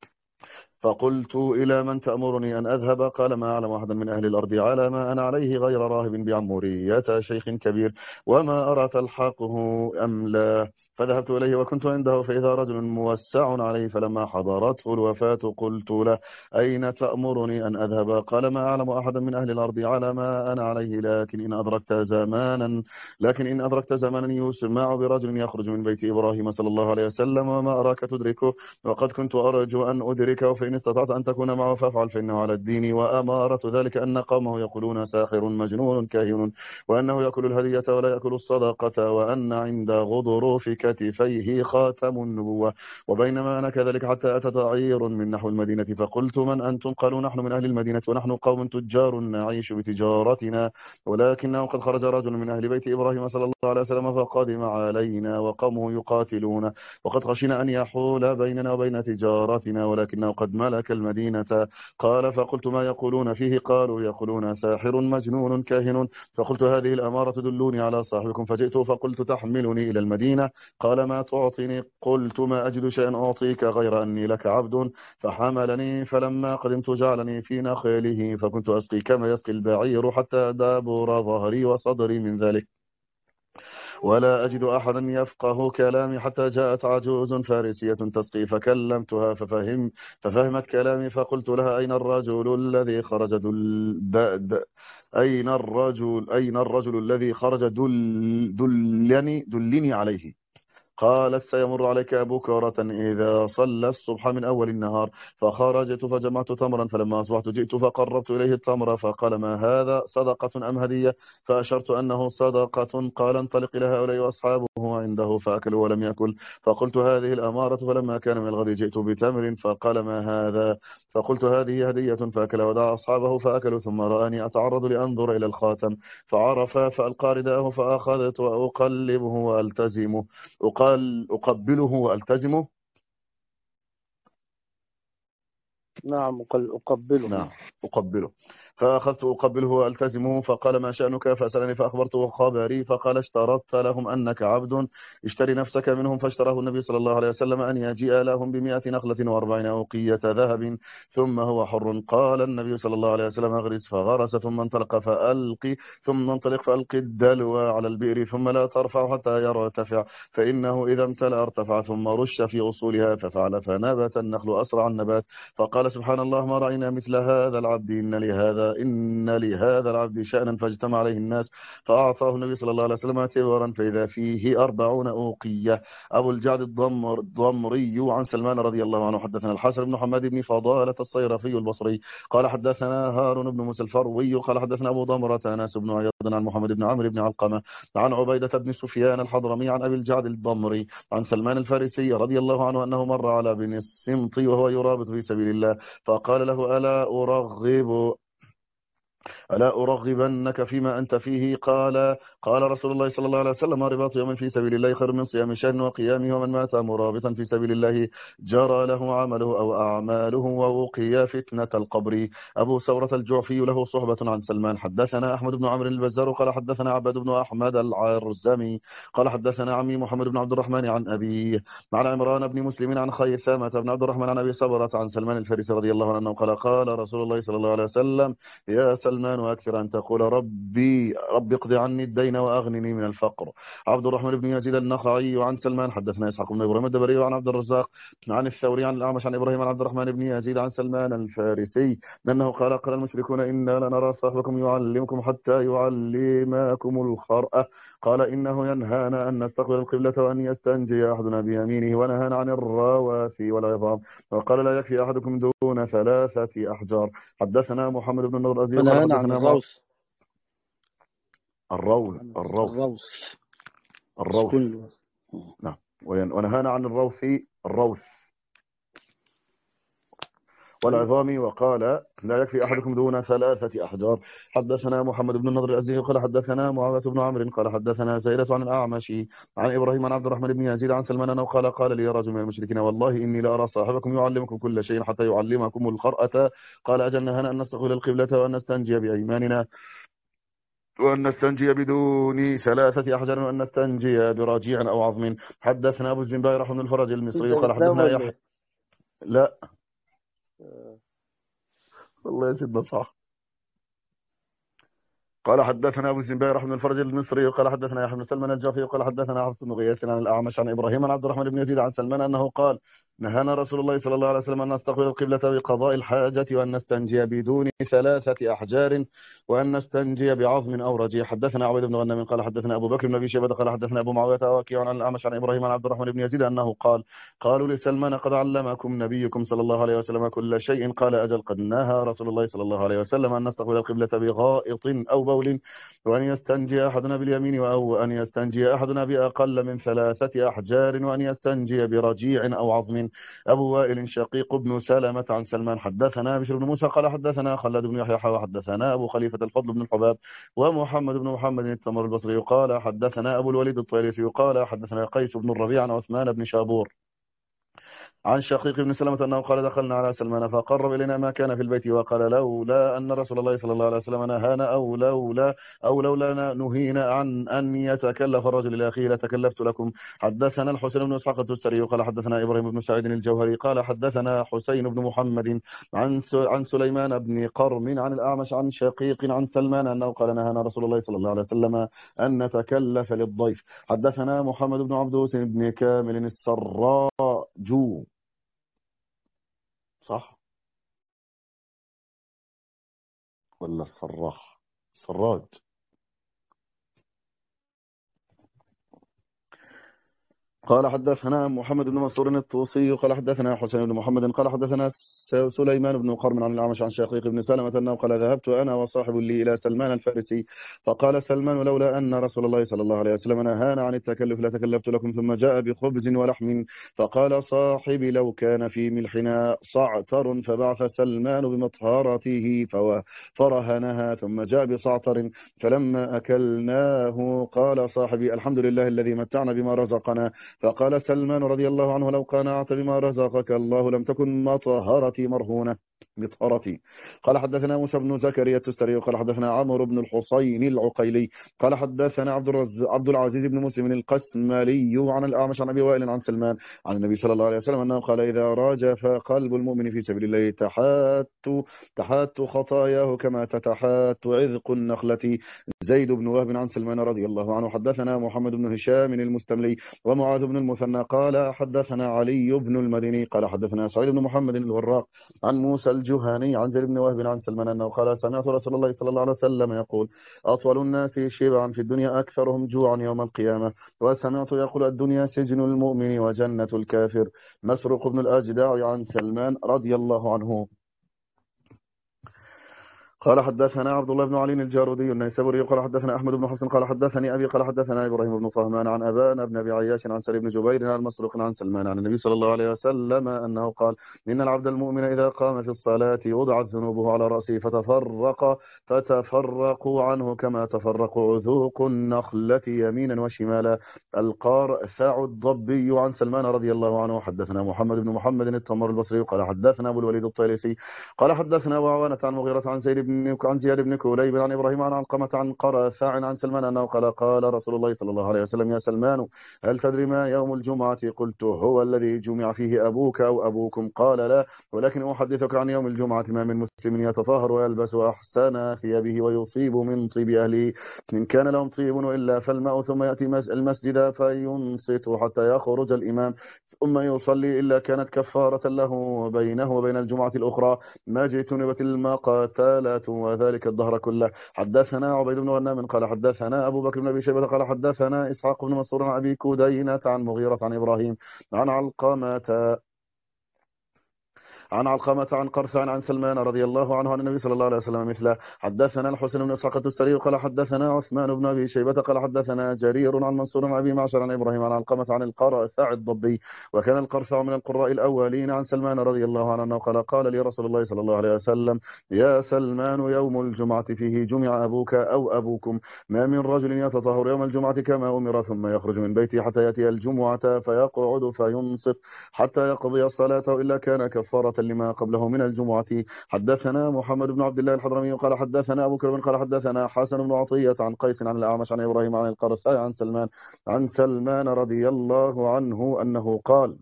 فقلت إلى من تأمرني أن أذهب؟ قال ما أعلم أحدا من أهل الأرض على ما أنا عليه غير راهب بعمورية شيخ كبير وما أرى تلحقه أم لا. فذهبت إليه وكنت عنده فإذا رجل موسع عليه فلما حضرته الوفاة قلت له أين تأمرني أن أذهب؟ قال ما أعلم أحدا من أهل الأرض على ما أنا عليه لكن إن أدركت زمانا لكن إن أدركت زمانا يسمع برجل يخرج من بيت إبراهيم صلى الله عليه وسلم وما أراك تدركه وقد كنت أرجو أن أدركه فإن استطعت أن تكون معه فافعل فإنه على الدين. وأمارة ذلك أن قومه يقولون ساحر مجنون كاهن وأنه يأكل الهدية ولا يأكل الصدقة وأن عند غضروف كتفيه خاتم النبوة. وبينما أنا كذلك حتى أتى تعير من نحو المدينة فقلت من أنتم؟ قالوا نحن من أهل المدينة ونحن قوم تجار نعيش بتجارتنا ولكنه قد خرج رجل من أهل بيت إبراهيم صلى الله عليه وسلم فقدم علينا وقومه يقاتلون وقد خشينا أن يحول بيننا وبين تجارتنا ولكنه قد ملك المدينة. قال فقلت ما يقولون فيه؟ قالوا يقولون ساحر مجنون كاهن. فقلت هذه الأمارة تدلوني على صاحبكم فجئت فقلت تحملني إلى المدينة؟ قال ما تعطيني؟ قلت ما أجد شيئا أعطيك غير أني لك عبد. فحملني فلما قدمت جعلني في نخيله فكنت أسقي كما يسقي البعير حتى دابر ظهري وصدري من ذلك ولا أجد أحدا يفقه كلامي حتى جاءت عجوز فارسية تسقي فكلمتها ففهم ففهمت كلامي فقلت لها أين الرجل الذي خرج دل د د أين الرجل أين الرجل الذي خرج دل دلني دلني عليه؟ قالت سيمر عليك بكرة إذا صلى الصبح من أول النهار. فخرجت فجمعت تمرا فلما أصبحت جئت فقربت إليه التمر فقال ما هذا صدقة أم هدية؟ فأشرت أنه صدقة. قال انطلق إلى هؤلاء وأصحابه عنده فأكلوا ولم يأكل. فقلت هذه الأمارة. فلما كان من الغد جئت بتمر فقال ما هذا؟ فقلت هذه هدية. فأكل ودعا أصحابه فأكلوا ثم رآني أتعرض لأنظر إلى الخاتم فعرف فألقى رداءه فأخذت وأقلبه وألتزمه أقل أقبله وألتزمه نعم أقبله. نعم أقبله. فأخذت أقبله وألتزمه، فقال ما شأنك؟ فسألني فأخبرته خبري، فقال اشترطت لهم أنك عبد، اشتري نفسك منهم. فاشتراه النبي صلى الله عليه وسلم أن يجيء لهم بمئة نخلة وأربعين أوقية ذهب ثم هو حر. قال النبي صلى الله عليه وسلم اغرس، فغرس، ثم انطلق فألقي، ثم انطلق فألقي الدلو على البئر، ثم لا ترفع حتى يرتفع، فإنه إذا امتلأ ارتفع، ثم رش في أصولها، ففعل فنبت النخل أسرع النبات. فقال سبحان الله ما رأينا مثل هذا العبد، إن لهذا إن لهذا العبد شأنا. فاجتمع عليه الناس، فأعطاه النبي صلى الله عليه وسلم تبرا فإذا فيه أربعون أوقية. أبو الجعد الضمر الضمري عن سلمان رضي الله عنه حدثنا الحسن بن محمد بن فضالة الصيرفي البصري قال حدثنا هارون بن موسى الفروي قال حدثنا أبو ضمرة أنس بن عياض عن محمد بن عمرو بن علقمة عن عبيدة بن سفيان الحضرمي عن أبي الجعد الضمري عن سلمان الفارسي رضي الله عنه أنه مر على بن السمط وهو يرابط في سبيل الله، فقال له ألا أرغب ألا أرغبنك فيما أنت فيه؟ قال قال رسول الله صلى الله عليه وسلم رباط يوم في سبيل الله خير من صيام شهر وقيامه، ومن مات مرابطا في سبيل الله جرى له عمله أو أعماله ووقي فتنة القبر. أبو ثورة الجعفي له صحبة عن سلمان. حدثنا أحمد بن عمرو البزار قال حدثنا عباد بن أحمد العرزمي قال حدثنا عمي محمد بن عبد الرحمن عن أبيه عن عمران بن مسلم عن خيثامة بن عبد الرحمن عن أبي صبرة عن سلمان الفارسي رضي الله عنه قال قال رسول الله صلى الله عليه وسلم يا سلمان أكثر أن تقول ربي ربي اقض عني الدين وأغنني من الفقر. عبد الرحمن بن يزيد النخعي عن سلمان حدثنا إسحاق بن إبراهيم الدبري عن عبد الرزاق عن الثوري عن الأعمش عن إبراهيم عن عبد الرحمن بن يزيد عن سلمان الفارسي أنه قال قال المشركون إنا لنرى صاحبكم يعلمكم حتى يعلمكم الخرأة. قال إنه ينهانا أن نستقبل القبلة وأن يستنجي أحدنا بيمينه، ونهانا عن الرواسي والعظام، وقال لا يكفي أحدكم دون ثلاثة أحجار. حدثنا محمد بن النضر الأزدي قال ونهانا عن حدثنا مع الروث. الرول الروث الروث الروث سكون. نعم. ونهانا عن الروث الروث والعظام، وقال لا يكفي أحدكم دون ثلاثة أحجار. حدثنا محمد بن النضر الأزدي قال حدثنا معاوية بن عمرو قال حدثنا زيدة عن الأعمش عن إبراهيم عن عبد الرحمن بن يزيد عن سلمان أنه قال قال لي رجل من المشركين والله إني لأرى صاحبكم يعلمكم كل شيء حتى يعلمكم الخرأة. قال أجل نهانا أن نستقبل القبلة وأن نستنجي بأيماننا وأن نستنجي بدون ثلاثة أحجار وأن نستنجي برجيع أو عظم. حدثنا أبو الزنباء رحمه الفرج المصري قال حدثنا يحيى. لا والله يا سيدنا صح. قال حدثنا أبو الزنباء رحمه الفرج المصري قال حدثنا يحيى بن سلمان الجعفي قال حدثنا حفص بن غياث عن الأعمش عن إبراهيم عن عبد الرحمن بن يزيد عن سلمان أنه قال نهانا رسول الله صلى الله عليه وسلم أن نستقبل القبلة بقضاء الحاجة وأن نستنجي بدون ثلاثة أحجار وأن نستنجي بعظم أو رجيع. حدثنا عبيد بن غنم قال حدثنا أبو بكر بن أبي شيبة قال حدثنا أبو معاوية وكيع عن الأعمش عن إبراهيم عن عبد الرحمن بن يزيد أنه قال قالوا لسلمان قد علمكم نبيكم صلى الله عليه وسلم كل شيء. قال أجل قد نهى رسول الله صلى الله عليه وسلم أن نستقبل القبلة بغائط أو بول وأن يستنجي أحدنا باليمين أو أن يستنجي أحدنا بأقل من ثلاثة أحجار وأن يستنجي برجيع أو عظم. أبو وائل شقيق بن سلمة عن سلمان حدثنا بشر بن موسى قال حدثنا خلاد بن يحيى وحدثنا أبو خليفة الفضل بن الحباب ومحمد بن محمد التمر البصري قال حدثنا أبو الوليد الطيلسي قال حدثنا قيس بن الربيع عن عثمان بن شابور عن شقيق بن سلمة أنه قال دخلنا على سلمان فقرب إلينا ما كان في البيت وقال لولا أن رسول الله صلى الله عليه وسلم نهانا أو لولا أو لولا نهينا عن أن يتكلف الرجل لأخيه لتكلفت لكم. حدثنا الحسين بن إسحاق التستري قال حدثنا إبراهيم بن سعيد الجوهري قال حدثنا حسين بن محمد عن عن سليمان بن قرم عن الأعمش عن شقيق عن سلمان أنه قال نهانا رسول الله صلى الله عليه وسلم أن نتكلف للضيف. حدثنا محمد بن عبدوس بن كامل السراج صح ولا الصراح السراج؟ قال حدثنا محمد بن منصور الطوسي قال حدثنا حسين بن محمد قال حدثنا سليمان بن قرم عن الأعمش عن شقيق بن سلمة أنه قال ذهبت أنا وصاحب لي إلى سلمان الفارسي فقال سلمان لولا أن رسول الله صلى الله عليه وسلم نهانا عن التكلف لتكلفت لكم. ثم جاء بخبز ولحم فقال صاحبي لو كان في ملحنا صعتر فبعث سلمان بمطهرته فرهنها ثم جاء بصعتر فلما أكلناه قال صاحبي الحمد لله الذي متعنا بما رزقنا. فقال سلمان رضي الله عنه لو قنعت بما رزقك الله لم تكن مطهرتي مرهونة. مطهرة. قال حدثنا موسى بن زكريا التستري قال حدثنا عمرو بن الحصين العقيلي قال حدثنا عبد الرز... عبد العزيز بن مسلم القسمالي عن الأعمش عن أبي وائل عن سلمان عن النبي صلى الله عليه وسلم أنه قال إذا راجف قلب المؤمن في سبيل الله تحات تحات خطاياه كما تتحات عذق النخلة. زيد بن وهب عن سلمان رضي الله عنه حدثنا محمد بن هشام المستملي ومعاذ بن المثنى قال حدثنا علي بن المديني قال حدثنا سعيد بن محمد الوراق عن موسى الجهني عن زيد بن وهب عن سلمان أنه قال سمعت رسول الله صلى الله عليه وسلم يقول أطول الناس شبعا في الدنيا أكثرهم جوعا يوم القيامة وسمعت يقول الدنيا سجن المؤمن وجنة الكافر. مسروق بن الأجدع عن سلمان رضي الله عنه قال حدثنا عبد الله بن علي الجارودي النيسابوري قال حدثنا احمد بن حسن قال حدثني ابي قال حدثنا ابراهيم بن طهمان عن ابان بن ابي عياش عن سليم بن جبير عن مسروق عن سلمان عن النبي صلى الله عليه وسلم انه قال ان العبد المؤمن اذا قام في الصلاه وضعت ذنوبه على راسه فتفرق فتفرقوا عنه كما تفرق عذوق النخله يمينا وشمالا. القارثع الضبي عن سلمان رضي الله عنه حدثنا محمد بن محمد التمر البصري قال حدثنا ابو الوليد الطيلسي قال حدثنا وعوانة عن مغيرة عن زيد بن عن زياد بن كوليب عن ابراهيم عن علقمة عن قرثاع عن سلمان انه قال قال رسول الله صلى الله عليه وسلم يا سلمان هل تدري ما يوم الجمعة؟ قلت هو الذي جمع فيه ابوك او ابوكم؟ قال لا ولكن احدثك عن يوم الجمعة ما من مسلم يتطهر ويلبس احسن ثيابه ويصيب من طيب اهله ان كان لهم طيب الا فالماء ثم ياتي المسجد فينصت حتى يخرج الامام ثم يصلي إلا كانت كفارة له بينه وبين الجمعة الأخرى ما اجتنبت المقاتلة وذلك الدهر كله. حدثنا عبيد بن غنام قال حدثنا أبو بكر بن أبي شيبة قال حدثنا إسحاق بن منصور عن أبي كدينة عن مغيرة عن إبراهيم عن علقمة عن علقمة عن قرثان عن سلمان رضي الله عنه عن النبي صلى الله عليه وسلم مثله. حدثنا الحسن بن إسحاق التستري قال حدثنا عثمان بن أبي شيبة قال حدثنا جرير عن منصور عن أبي معشر عن إبراهيم عن علقمة عن القرثاع الضبي وكان القرثاع من القراء الأولين عن سلمان رضي الله عنه قال قال لي رسول الله صلى الله عليه وسلم يا سلمان يوم الجمعة فيه جمع أبوك أو أبوكم ما من رجل يتطهر يوم الجمعة كما أمر ثم يخرج من بيته حتى يأتي الجمعة فيقعد فينصت حتى يقضي الصلاة إلا كان كفارة لما قبله من الجمعة. حدثنا محمد بن عبد الله الحضرمي قال حدثنا أبو كرب قال حدثنا حسن بن عطية عن قيس عن الأعمش عن إبراهيم عن القرثاء عن سلمان عن سلمان رضي الله عنه أنه قال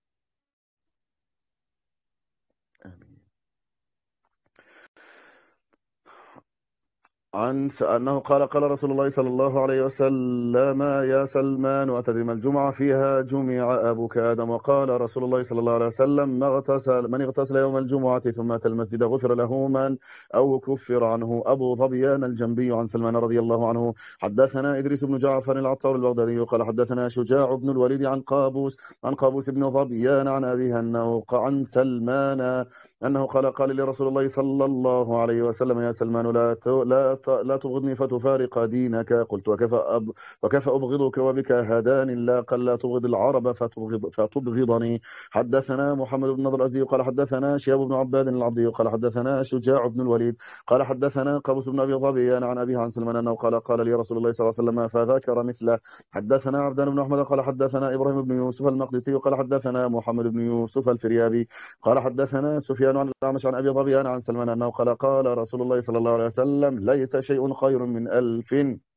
عن أنه قال قال رسول الله صلى الله عليه وسلم يا سلمان وأتدري ما الجمعة فيها جمع أبوك آدم وقال رسول الله صلى الله عليه وسلم من اغتسل, من اغتسل يوم الجمعة ثم أتى المسجد غفر له من أو كفر عنه. أبو ظبيان الجنبي عن سلمان رضي الله عنه. حدثنا إدريس بن جعفر العطار البغدادي قال حدثنا شجاع بن الوليد عن قابوس عن قابوس بن ظبيان عن أبيه أنه عن سلمان أنه قال قال لرسول الله صلى الله عليه وسلم يا سلمان لا لا لا تبغضني فتفارق دينك. قلت وكيف أب وكيف أبغضك وبك هداني الله قال لا تبغض العرب فتبغض فتبغضني. حدثنا محمد بن نضر الأزدي قال حدثنا شهاب بن عباد العبدي قال حدثنا شجاع بن الوليد قال حدثنا قابوس بن أبي ظبيان عن أبيه عن سلمان أنه قال قال لي رسول الله صلى الله عليه وسلم فذكر مثله. حدثنا عبدان بن أحمد قال حدثنا إبراهيم بن يوسف المقدسي قال حدثنا محمد بن يوسف الفريابي قال حدثنا سفيان عن الأعمش عن أبي ظبيان عن سلمان أنه قال قال رسول الله صلى الله عليه وسلم ليس شيء خير من ألف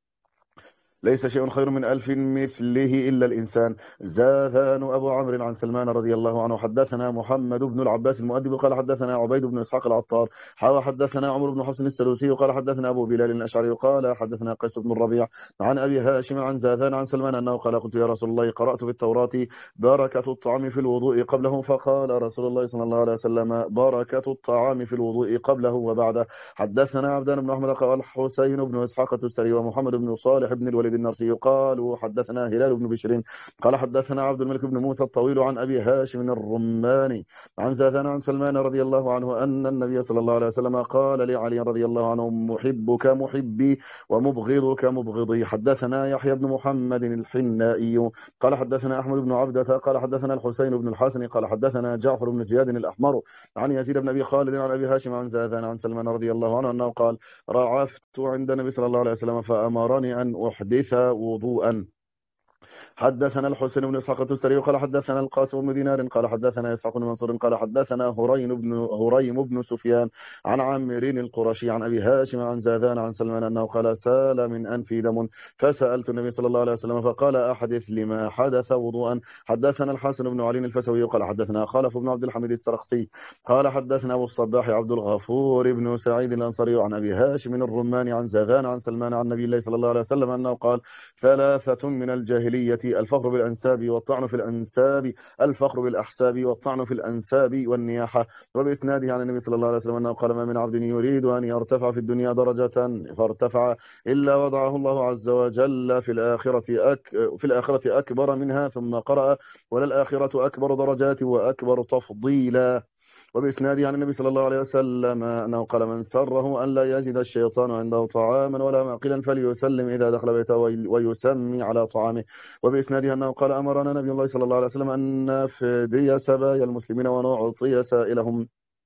ليس شيء خير من ألف مثله إلا الإنسان. زاذان أبو عمرو عن سلمان رضي الله عنه. حدثنا محمد بن العباس المؤدب قال حدثنا عبيد بن إسحاق العطار حاوى حدثنا عمرو بن حفص السدوسي قال حدثنا أبو بلال الأشعري قال حدثنا قيس بن الربيع عن أبي هاشم عن زاذان عن سلمان أنه قال قلت يا رسول الله قرأت في التوراة بركة الطعام في الوضوء قبله فقال رسول الله صلى الله عليه وسلم بركة الطعام في الوضوء قبله وبعده. حدثنا عبدان بن أحمد قال حسين بن إسحاق التستري ومحمد بن صالح بن الوليد النرسي قالوا حدثنا هلال بن بشر قال حدثنا عبد الملك بن موسى الطويل عن أبي هاشم الرماني عن زاذان عن سلمان رضي الله عنه أن النبي صلى الله عليه وسلم قال لعلي رضي الله عنه محبك محبي ومبغضك مبغضي. حدثنا يحيى بن محمد الحنائي قال حدثنا أحمد بن عبدة قال حدثنا الحسين بن الحسن قال حدثنا جعفر بن زياد الأحمر عن يزيد بن أبي خالد عن أبي هاشم عن زاذان عن سلمان رضي الله عنه أنه قال رعفت عند النبي صلى الله عليه وسلم فأمرني أن أحدث وضوءا حدثنا الحسين بن إسحاق التستري قال حدثنا القاسم بن دينار قال حدثنا إسحاق بن منصور قال حدثنا هرين بن هريم بن سفيان عن عامر القرشي عن أبي هاشم عن زاذان عن سلمان أنه قال سال من أنفي دم فسألت النبي صلى الله عليه وسلم فقال أحدث لما حدث وضوءا. حدثنا الحسن بن علي الفسوي قال حدثنا خلف بن عبد الحميد السرخسي قال حدثنا أبو الصباح عبد الغفور بن سعيد الأنصاري عن أبي هاشم الرماني عن زاذان عن سلمان عن النبي الله صلى الله عليه وسلم أنه قال ثلاثة من الجاهلية: الفخر بالأنساب والطعن في الأنساب، الفخر بالأحساب والطعن في الأنساب والنياحة. وبإسناده عن النبي صلى الله عليه وسلم أنه قال: ما من عبد يريد أن يرتفع في الدنيا درجة فارتفع إلا وضعه الله عز وجل في الآخرة أك في الآخرة أكبر منها، ثم قرأ: وللآخرة أكبر درجات وأكبر تفضيلا. وبإسناده عن النبي صلى الله عليه وسلم أنه قال: من سره أن لا يجد الشيطان عنده طعاما ولا ماقلا فليسلم إذا دخل بيته ويسمي على طعامه. وبإسناده أنه قال: أمرنا نبي الله صلى الله عليه وسلم أن نفدي سبايا المسلمين ونعطي سائلهم.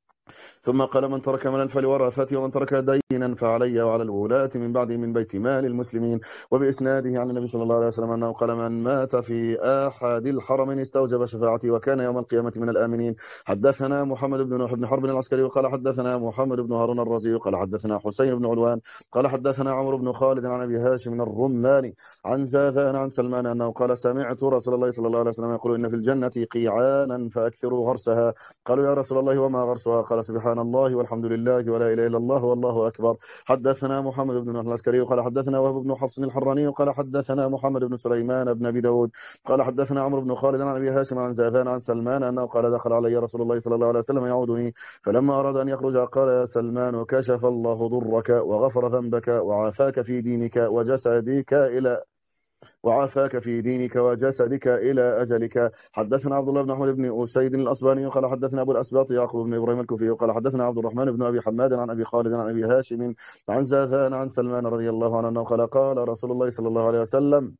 ثم قال: من ترك من الفل ورثته ومن ترك دينا فعلي وعلى الولاة من بعد من بيت مال المسلمين. وبإسناده عن النبي صلى الله عليه وسلم أنه قال: من مات في أحد الحرمين استوجب شفاعتي وكان يوم القيامة من الآمنين. حدثنا محمد بن نوح بن حرب العسكري وقال حدثنا محمد بن هارون الرازي قال حدثنا حسين بن علوان قال حدثنا عمرو بن خالد عن أبي هاشم الرماني عن زاذان عن سلمان أنه قال: سمعت رسول الله صلى الله عليه وسلم يقول: إن في الجنة قيعانا فأكثروا غرسها. قالوا: يا رسول الله وما غرسها؟ قال: سبحان الله والحمد لله ولا إله إلا الله والله أكبر. حدثنا محمد بن نوح العسكري قال حدثنا وهب بن حفص الحراني قال حدثنا محمد بن سليمان بن أبي داود قال حدثنا عمرو بن خالد عن أبي هاشم عن زاذان عن سلمان أنه قال: دخل علي رسول الله صلى الله عليه وسلم يعودني، فلما أراد أن يخرج قال: يا سلمان، كشف الله ضرك وغفر ذنبك وعافاك في دينك وجسدك إلى وعافاك في دينك وجسدك إلى أجلك. حدثنا عبد الله بن أحمد بن أسيد الأصباني قال حدثنا أبو الأسباط يعقوب بن إبراهيم الكوفي قال حدثنا عبد الرحمن بن أبي حماد عن أبي خالد عن أبي هاشم عن زاذان عن سلمان رضي الله عنه قال: قال رسول الله صلى الله عليه وسلم: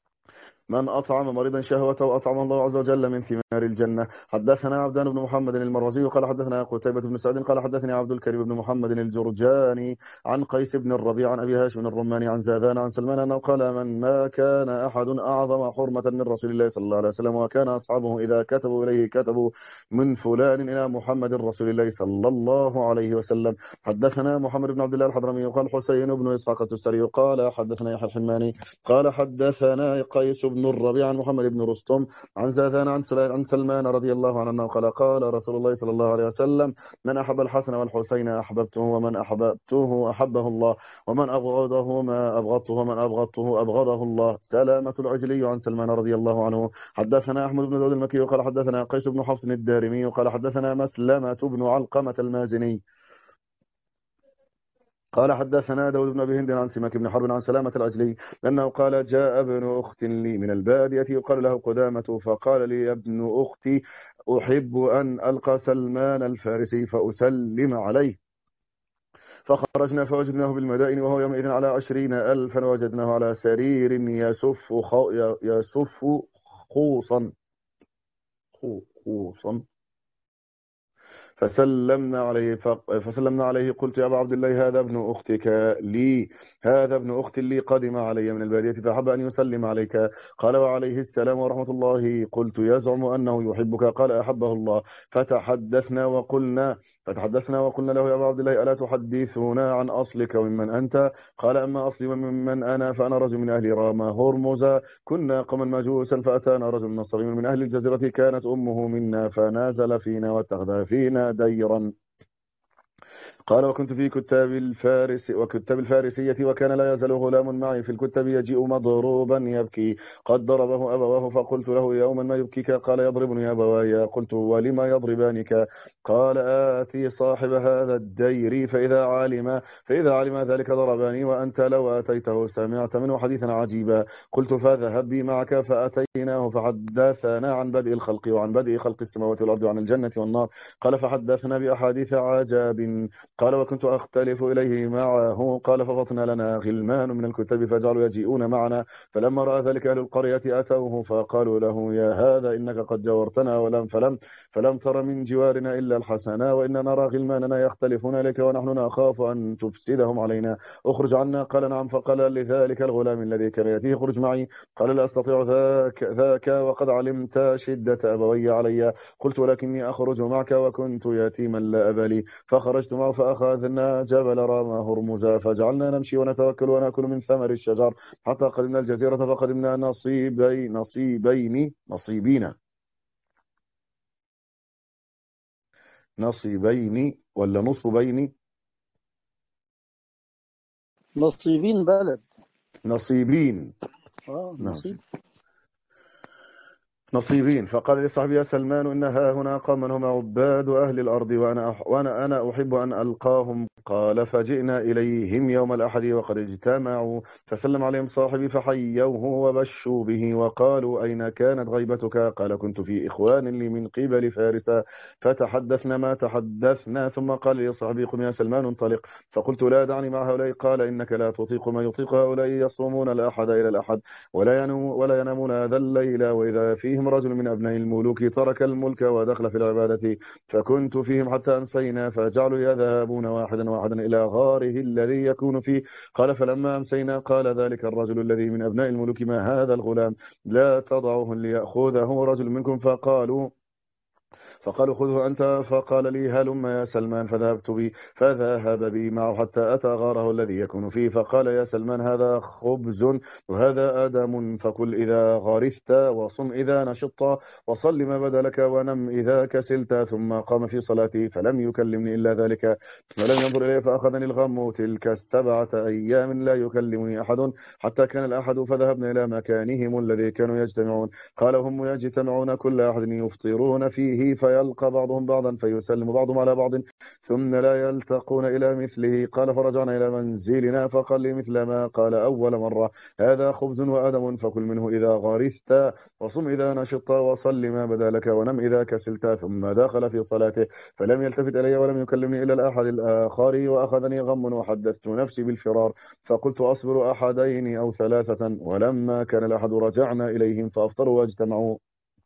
من أطعم مريضا شهوته أطعم الله عز وجل من ثمار الجنة. حدثنا عبدان بن محمد المروزي قال حدثنا قتيبة بن سعد قال حدثني عبد الكريم بن محمد الجرجاني عن قيس بن الربيع عن أبي هاشم الرماني عن زاذان عن سلمان أنه قال: من ما كان أحد أعظم حرمة من رسول الله صلى الله عليه وسلم وكان أصحابه إذا كتبوا إليه كتبوا من فلان إلى محمد رسول الله صلى الله عليه وسلم. حدثنا محمد بن عبد الله الحضرمي قال حسين بن إسحاق التستري قال حدثنا يحيى الحماني قال حدثنا قيس بن الربيع عن محمد بن رستم عن زاذان عن عن سلمان رضي الله عنه قال: قال رسول الله صلى الله عليه وسلم: من أحب الحسن والحسين أحببته ومن أحببته أحبه الله ومن أبغضه ما أبغضته ومن أبغضته أبغضه الله. سلامة العجلي عن سلمان رضي الله عنه. حدثنا أحمد بن داود المكي قال حدثنا قيس بن حفص الدارمي قال حدثنا مسلمة بن علقمة المازني قال حدثنا داود بن أبي هند عن سماك بن حرب عن سلامة العجلي أنه قال: جاء ابن أخت لي من البادية يقال له قدامة، فقال لي: يا ابن أختي، أحب أن ألقى سلمان الفارسي فأسلم عليه. فخرجنا فوجدناه بالمدائن وهو يومئذ على عشرين ألفا، وجدناه على سرير يسف خو يسف خوصا خوصا فسلمنا عليه فسلمنا عليه قلت: يا أبا عبد الله، هذا ابن أختك لي هذا ابن أخت لي قدم علي من البادية فأحب أن يسلم عليك. قال: وعليه السلام ورحمة الله. قلت: يزعم أنه يحبك؟ قال: أحبه الله. فتحدثنا وقلنا فتحدثنا وقلنا له: يا أبا عبد الله، ألا تحدثنا عن أصلك وممن أنت؟ قال: أما أصلي وممن أنا فأنا رجل من أهل راما هرمز، كنا قوما مجوسا، فأتانا رجل نصري من أهل الجزيرة، كانت أمه منا فنازل فينا واتخذ فينا ديرا. قال: وكنت في كتاب الفارس وكتاب الفارسية، وكان لا يزال غلام معي في الكتاب يجيء مضروبا يبكي، قد ضربه أبواه، فقلت له: يوما ما يبكيك؟ قال: يضربني أبواي. قلت: ولما يضربانك؟ قال: آتي صاحب هذا الدير فإذا علم فإذا علم ذلك ضرباني، وأنت لو آتيته سمعت منه حديثا عجيبا. قلت: فاذهب بي معك. فأتيناه فحدثنا عن بدء الخلق وعن بدء خلق السماوات والأرض وعن الجنة والنار. قال: فحدثنا بأحاديث عجاب قال وكنت أختلف إليه معه. قال فبطن لنا غلمان من الكتاب فجعلوا يجيئون معنا، فلما رأى ذلك أهل القرية أتوه فقالوا له يا هذا إنك قد جاورتنا ولم فلم فلم تر من جوارنا إلا الحسنا، وإننا نرى غلماننا يختلفون إليك ونحن نخاف أن تفسدهم علينا، اخرج عنا. قال نعم. فقال لذلك الغلام الذي كان يأتيه اخرج معي. قال لا أستطيع ذاك, ذاك وقد علمت شدة أبوي علي. قلت ولكني أخرج معك وكنت يتيما لا أبا لي. فخرجت معه فأخذنا جبل راما هرمزا فجعلنا نمشي ونتوكل ونأكل من ثمر الشجر حتى قدمنا الجزيرة فقدمنا نصيبي نصيبين نصيبين نصيبين ولا نصبين نصيبين بلد. نصيبين اه نعم نصيب. نصيبين. فقال لصاحبي يا سلمان إن ها هنا قوما هم عباد أهل الأرض وأنا أح وأنا أنا أحب أن ألقاهم. قال فجئنا إليهم يوم الأحد وقد اجتمعوا، فسلم عليهم صاحبي فحيوه وبشوا به وقالوا أين كانت غيبتك؟ قال كنت في إخوان لي من قبل فارس فتحدثنا ما تحدثنا. ثم قال لي صاحبي قم يا سلمان انطلق. فقلت لا دعني مع هؤلاء. قال إنك لا تطيق ما يطيق هؤلاء، يصومون الأحد إلى الأحد ولا ينام ولا ينامون هذا الليل، وإذا فيهم رجل من أبناء الملوك ترك الملك ودخل في العبادة فكنت فيهم حتى أمسينا، فجعلوا يذهبون واحدا واحدا إلى غاره الذي يكون فيه. قال فلما أمسينا قال ذلك الرجل الذي من أبناء الملوك ما هذا الغلام؟ لا تضعه ليأخذه رجل منكم. فقالوا فقالوا خذه أنت. فقال لي هلم يا سلمان. فذهبت بي فذهب بي معه حتى أتى غاره الذي يكون فيه. فقال يا سلمان هذا خبز وهذا آدم، فكل إذا غرست وصم إذا نشطت وصل ما بدا لك ونم إذا كسلت. ثم قام في صلاتي فلم يكلمني إلا ذلك ولم ينظر إلي، فأخذني الغم تلك السبعة أيام لا يكلمني أحد حتى كان الأحد، فذهبنا إلى مكانهم الذي كانوا يجتمعون. قال هم يجتمعون كل أحد يفطرون فيه فيلقى بعضهم بعضا فيسلم بعضهم على بعض ثم لا يلتقون إلى مثله. قال فرجعنا إلى منزلنا فقال لي مثل ما قال أول مرة هذا خبز وآدم، فكل منه إذا غرست وصم إذا نشطت وصل ما بدا لك ونم إذا كسلت. ثم دخل في صلاته فلم يلتفت إلي ولم يكلمني إلى الأحد الآخر، وأخذني غم وحدثت نفسي بالفرار فقلت أصبر أحدين أو ثلاثة. ولما كان الأحد رجعنا إليهم فأفطروا واجتمعوا.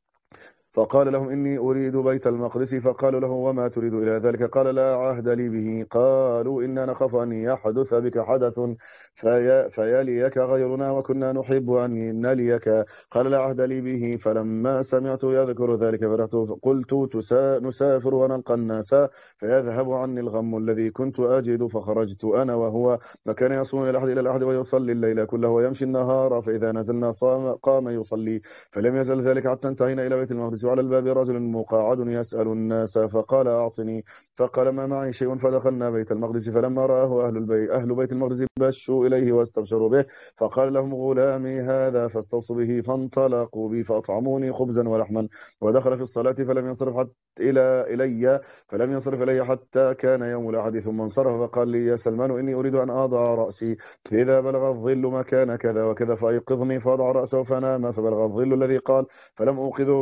فقال لهم إني أريد بيت المقدس. فقالوا له وما تريد إلى ذلك؟ قال لا عهد لي به. قالوا إنا نخاف أن يحدث بك حدث في فيليك غيرنا وكنا نحب أن نليك. قال لا عهد لي به. فلما سمعت يذكر ذلك فرحت قلت تسا نسافر ونلقى الناس فيذهب عني الغم الذي كنت أجد. فخرجت أنا وهو، فكان يصوم إلى الأحد إلى الأحد ويصلي الليل كله ويمشي النهار، فإذا نزلنا صام قام يصلي. فلم يزل ذلك حتى انتهينا إلى بيت المقدس وعلى الباب رجل مقعد يسأل الناس فقال أعطني. فقال ما معي شيء. فدخلنا بيت المقدس فلما رآه أهل البيت أهل بيت المقدس بشوا إليه واستبشروا به. فقال لهم غلامي هذا فاستوصوا به. فانطلقوا بي فأطعموني خبزا ولحما. ودخل في الصلاة فلم ينصرف حتى إلى إلي فلم ينصرف إلي حتى كان يوم الأحد. ثم انصرف فقال لي يا سلمان إني أريد أن أضع رأسي فإذا بلغ الظل مكان كذا وكذا فأيقظني. فأضع رأسه فنام فبلغ الظل الذي قال فلم أوقظه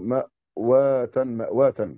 مأواتا مأواتا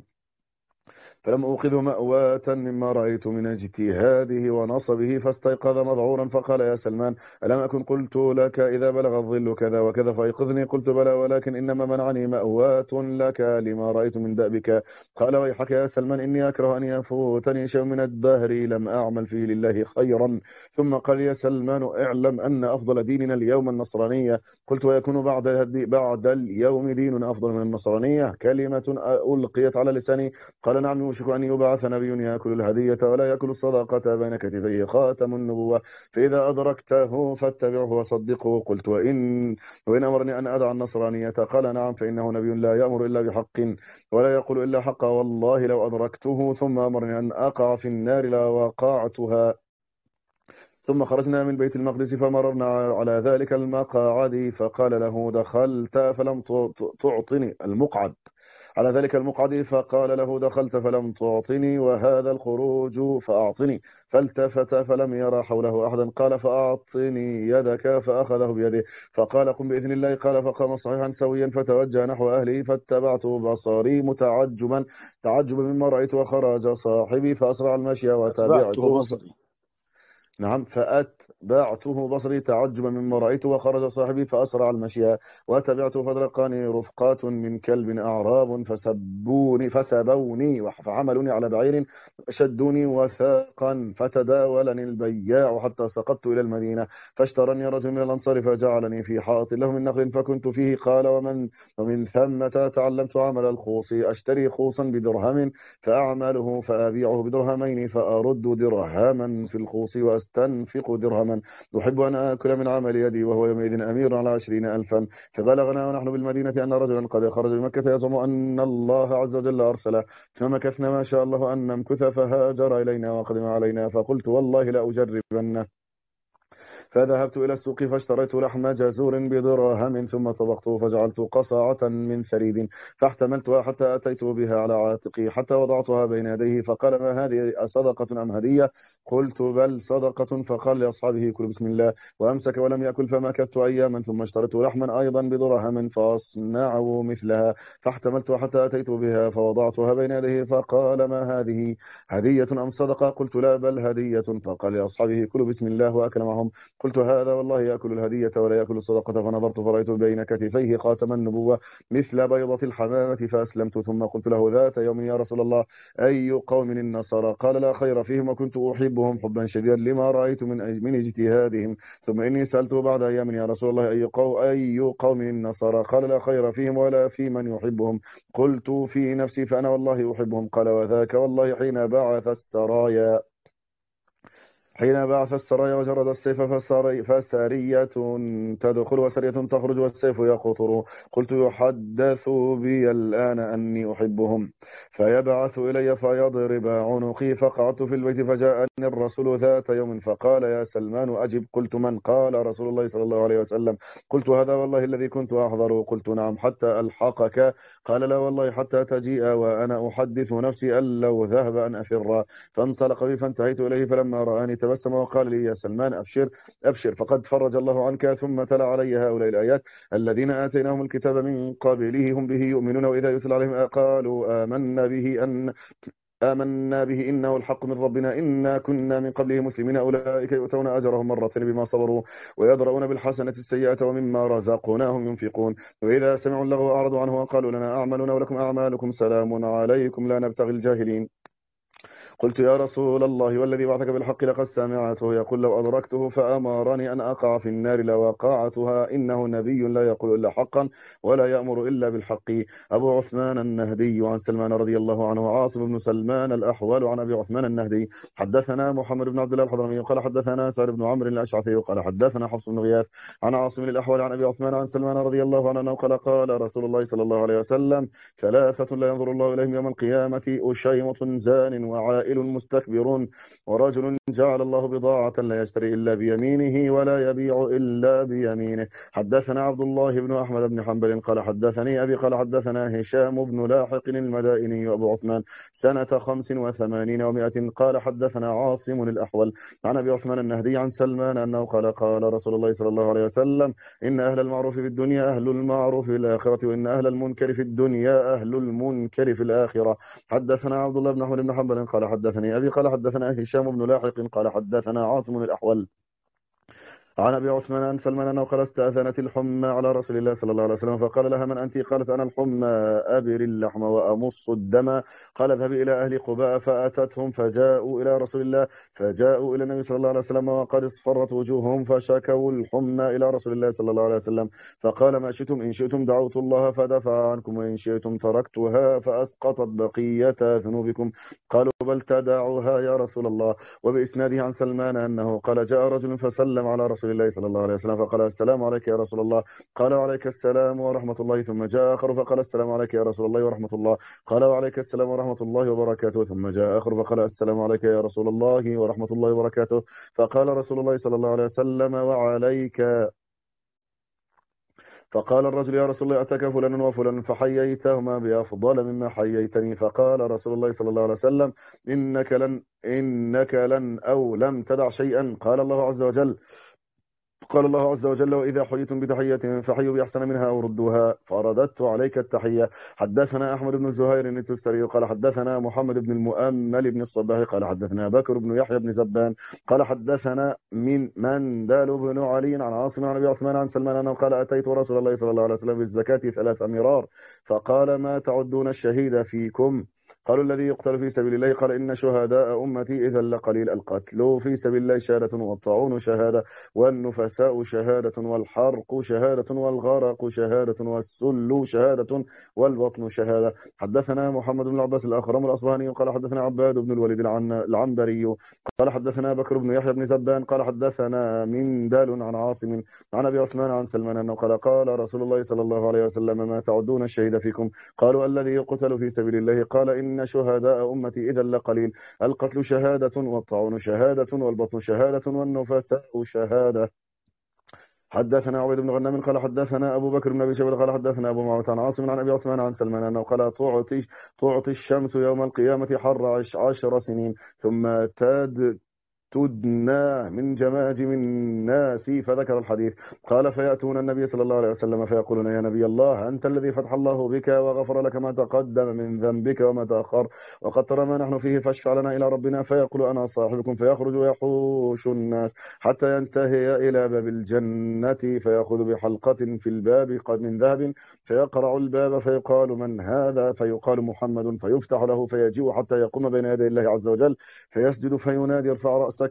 فلم أوقظه مأواة مما رأيت من اجتهاده ونصبه فاستيقظ مذعورا. فقال يا سلمان ألم أكن قلت لك إذا بلغ الظل كذا وكذا فأيقظني؟ قلت بلى ولكن إنما منعني مأواة لك لما رأيت من دأبك. قال ويحك يا سلمان إني أكره أن يفوتني شيء من الدهر لم أعمل فيه لله خيرا. ثم قال يا سلمان اعلم أن أفضل ديننا اليوم النصرانية. قلت ويكون بعد بعد اليوم دين أفضل من النصرانية؟ كلمة ألقيت على لساني. قال نعم يوشك أن يبعث نبي يأكل الهدية ولا يأكل الصدقة بين كتفيه خاتم النبوة، فإذا أدركته فاتبعه وصدقه. قلت وإن وإن أمرني أن أدع النصرانية؟ قال نعم فإنه نبي لا يأمر إلا بحق ولا يقول إلا حقا، والله لو أدركته ثم أمرني أن أقع في النار لوقعتها. ثم خرجنا من بيت المقدس فمررنا على ذلك المقعد فقال له دخلت فلم تعطني المقعد على ذلك المقعد فقال له دخلت فلم تعطني وهذا الخروج فأعطني. فالتفت فلم يرى حوله أحدا. قال فأعطني يدك فأخذه بيده فقال قم بإذن الله. قال فقام صحيحا سويا فتوجه نحو أهله فاتبعته بصري متعجبا تعجبا مما رأيت وخرج صاحبي فأسرع المشي أتبعته وتابعته. بصري. نعم فأتبعته بصري تعجبا مما رأيت وخرج صاحبي فأسرع المشي وتبعته فادركني رفقات من كلب أعراب فسبوني فسبوني فعملوني على بعير شدوني وثاقا فتداولني البياع حتى سقطت إلى المدينة فاشترني رجل من الأنصار فجعلني في حائط له من نخل فكنت فيه. قال ومن ومن ثمة تعلمت عمل الخوص أشتري خوصا بدرهم فأعمله فأبيعه بدرهمين فأرد درهما في الخوص وأستنفق درهما. أحب أن آكل من عمل يدي وهو يومئذ أمير على عشرين ألفا. فبلغنا ونحن بالمدينة أن رجلا قد خرج بمكة يزعم أن الله عز وجل أرسله فمكثنا ما شاء الله أن نمكث فهاجر إلينا وقدم علينا فقلت والله لأجربنه. فذهبت إلى السوق فاشتريت لحم جزور بدراهم ثم طبخته فجعلت قصعة من ثريد فاحتملتها حتى أتيت بها على عاتقي حتى وضعتها بين يديه فقال ما هذه أصدقة أم هدية؟ قلت بل صدقة. فقال لأصحابه كل بسم الله وأمسك ولم يأكل فمكثت أياما ثم اشتريت لحما أيضا بدرهم فأصنعوا مثلها فاحتملتها حتى أتيت بها فوضعتها بين يديه فقال ما هذه هدية أم صدقة؟ قلت لا بل هدية. فقال لأصحابه كل بسم الله وأكل معهم. قلت هذا والله يأكل الهدية ولا يأكل الصدقة. فنظرت فرأيت بين كتفيه خاتم النبوة مثل بيضة الحمامة فأسلمت. ثم قلت له ذات يوم يا رسول الله أي قوم النصارى؟ قال لا خير فيهم وكنت أحبهم حبا شديدا لما رأيت من من اجتهادهم. ثم إني سألته بعد أيام يا رسول الله أي قوم أي قوم النصارى؟ قال لا خير فيهم ولا في من يحبهم. قلت في نفسي فأنا والله أحبهم. قال وذاك والله حين بعث السرايا حين بعث السرايا وجرد السيف فساري فسارية تدخل وسرية تخرج والسيف يقطر. قلت يحدث بي الآن أني أحبهم فيبعث إلي فيضرب عنقي. فقعدت في البيت فجاءني الرسول ذات يوم فقال يا سلمان أجب. قلت من؟ قال رسول الله صلى الله عليه وسلم. قلت هذا والله الذي كنت أحضر. قلت نعم حتى ألحقك. قال لا والله حتى تجيء وأنا أحدث نفسي أن لو ذهب أن أفر. فانطلق بي فانتهيت إليه فلما رآني تبسم وقال لي يا سلمان أبشر أبشر فقد فرج الله عنك. ثم تلا علي هؤلاء الآيات الذين آتيناهم الكتاب من قبله هم به يؤمنون وإذا يتلى عليهم قالوا آمنا به أن آمنا به إنه الحق من ربنا إنا كنا من قبله مسلمين. أولئك يؤتون أجرهم مرتين بما صبروا ويدرؤون بالحسنة السيئة ومما رزقناهم ينفقون. وإذا سمعوا اللغو أعرضوا عنه وقالوا لنا أعمالنا ولكم أعمالكم سلام عليكم لا نبتغي الجاهلين. قلت يا رسول الله والذي بعثك بالحق لقد سمعته يقول لو أدركته فأمرني أن أقع في النار لوقعتها إنه نبي لا يقول إلا حقا ولا يأمر إلا بالحق. أبو عثمان النهدي عن سلمان رضي الله عنه عاصم بن سلمان الأحول عن أبي عثمان النهدي حدثنا محمد بن عبد الله الحضرمي قال حدثنا سعد بن عمرو الأشعثي قال حدثنا حفص بن غياث عن عاصم الأحول عن أبي عثمان عن سلمان رضي الله عنه قال قال رسول الله صلى الله عليه وسلم ثلاثة لا ينظر الله إليهم يوم القيامة أشيمة زان وعائل مستكبر ورجل جعل الله بضاعة لا يشتري إلا بيمينه ولا يبيع إلا بيمينه. حدثنا عبد الله بن أحمد بن حنبل قال حدثني أبي قال حدثنا هشام بن لاحق المدائني أبو عثمان سنة خمس وثمانين ومائة قال حدثنا عاصم الأحول عن أبي عثمان النهدي عن سلمان أنه قال قال رسول الله صلى الله عليه وسلم إن أهل المعروف في الدنيا أهل المعروف في الآخرة وإن أهل المنكر في الدنيا أهل المنكر في الآخرة. حدثنا عبد الله بن أحمد بن حنبل قال حدثني أبي قال حدثنا هشام بن لاحق قال حدثنا عاصم الأحول عن أبي عثمان عن سلمان أنه قال استأذنت الحمى على رسول الله صلى الله عليه وسلم فقال لها من أنت؟ قالت أنا الحمى أبر اللحم وأمص الدم. قال اذهبي إلى أهل قباء فأتتهم فجاءوا إلى رسول الله فجاءوا إلى النبي صلى الله عليه وسلم وقد اصفرت وجوههم فشكوا الحمى إلى رسول الله صلى الله عليه وسلم فقال ما شئتم إن شئتم دعوت الله فدفع عنكم وإن شئتم تركتها فأسقطت بقية ذنوبكم. قالوا بل تدعوها يا رسول الله. وبإسناده عن سلمان أنه قال جاء رجل فسلم على رسول الله صلى الله عليه وسلم فقال السلام عليك يا رسول الله. قال وعليك السلام ورحمة الله. ثم جاء آخر فقال السلام عليك يا رسول الله ورحمة الله. قال وعليك السلام ورحمة الله وبركاته. ثم جاء آخر فقال السلام عليك يا رسول الله ورحمة الله وبركاته. فقال رسول الله صلى الله عليه وسلم وعليك فقال الرجل يا رسول الله أتاك فلان وفلان فحييتهما بأفضل مما حييتني. فقال رسول الله صلى الله عليه وسلم إنك لن إنك لن أو لم تدع شيئا. قال الله عز وجل قال الله عز وجل وإذا حييتم بتحية فحيوا بأحسن منها أو ردوها فرددت عليك التحية. حدثنا أحمد بن زهير التستري قال حدثنا محمد بن المؤمل بن الصباح قال حدثنا بكر بن يحيى بن زبان قال حدثنا من مندال بن علي عن عاصم عن أبي عثمان عن سلمان أنه قال أتيت رسول الله صلى الله عليه وسلم بالزكاة ثلاث مرار فقال ما تعدون الشهيد فيكم؟ قالوا الذي يقتل في سبيل الله. قال إن شهداء أمتي إذا لقليل. القتل في سبيل الله شهادة والطاعون شهادة والنفساء شهادة والحرق شهادة والغرق شهادة والسل شهادة والبطن شهادة. حدثنا محمد بن العباس الأخرم الأصبهاني قال حدثنا عباد بن الوليد العن- العنبري قال حدثنا بكر بن يحيى بن زبان قال حدثنا من دال عن عاصم عن أبي عثمان عن سلمان أنه قال قال رسول الله صلى الله عليه وسلم ما تعدون الشهيد فيكم؟ قالوا الذي يقتل في سبيل الله. قال إن شهداء أمتي إذا لقليل. القتل شهادة والطاعون شهادة والبطن شهادة والنفساء شهادة. حدثنا عبيد بن غنام قال حدثنا أبو بكر بن أبي شيبة قال حدثنا أبو معاوية عن عاصم عن أبي عثمان عن سلمان أنه قال تعطي تعطي الشمس يوم القيامة حر عش عشر سنين ثم تد تدنى من جماجم الناس. فذكر الحديث. قال فيأتون النبي صلى الله عليه وسلم فيقولون يا نبي الله أنت الذي فتح الله بك وغفر لك ما تقدم من ذنبك وما تأخر وقد ترى ما نحن فيه فاشفع لنا إلى ربنا. فيقول أنا صاحبكم فيخرج ويحوش الناس حتى ينتهي إلى باب الجنة فيأخذ بحلقة في الباب قد من ذهب فيقرع الباب فيقال من هذا؟ فيقال محمد فيفتح له فيجيء حتى يقوم بين يدي الله عز وجل فيسجد فينادي ارفع رأسك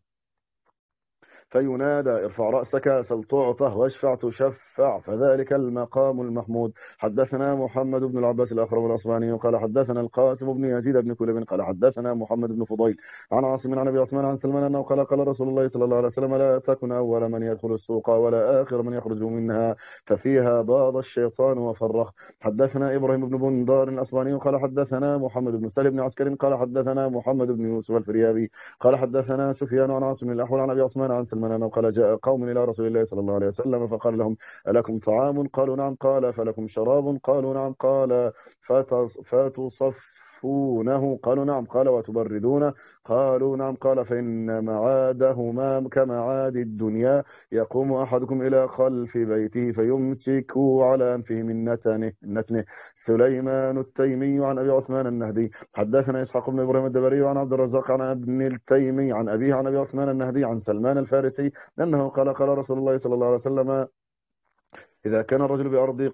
فينادى ارفع رأسك سل تعطه واشفع تشفع فذلك المقام المحمود. حدثنا محمد بن العباس الأخرم الأصبهاني قال حدثنا القاسم بن يزيد بن كلب قال حدثنا محمد بن فضيل عن عاصم عن أبي عثمان عن سلمان أنه قال قال رسول الله صلى الله عليه وسلم لا تكن أول من يدخل السوق ولا آخر من يخرج منها ففيها باض الشيطان وفرخ. حدثنا إبراهيم بن بندار الأصبهاني قال حدثنا محمد بن سالم بن عسكر قال حدثنا محمد بن يوسف الفريابي قال حدثنا سفيان عن عاصم الأحول عن أبي عثمان عن سلمان أنه قال جاء قوم إلى رسول الله صلى الله عليه وسلم فقال لهم ألكم طعام؟ قالوا نعم. قال فلكم شراب؟ قالوا نعم. قال فتص- فتصفونه؟ قالوا نعم. قال وتبردون؟ قالوا نعم. قال فإن معادهما كمعاد الدنيا يقوم أحدكم إلى خلف بيته فيمسك على أنفه من نتنه نتنه. سليمان التيمي عن أبي عثمان النهدي. حدثنا إسحاق بن إبراهيم الدبري عن عبد الرزاق عن ابن التيمي عن أبيه عن أبي عثمان النهدي عن سلمان الفارسي أنه قال قال رسول الله صلى الله عليه وسلم إذا كان الرجل بأرض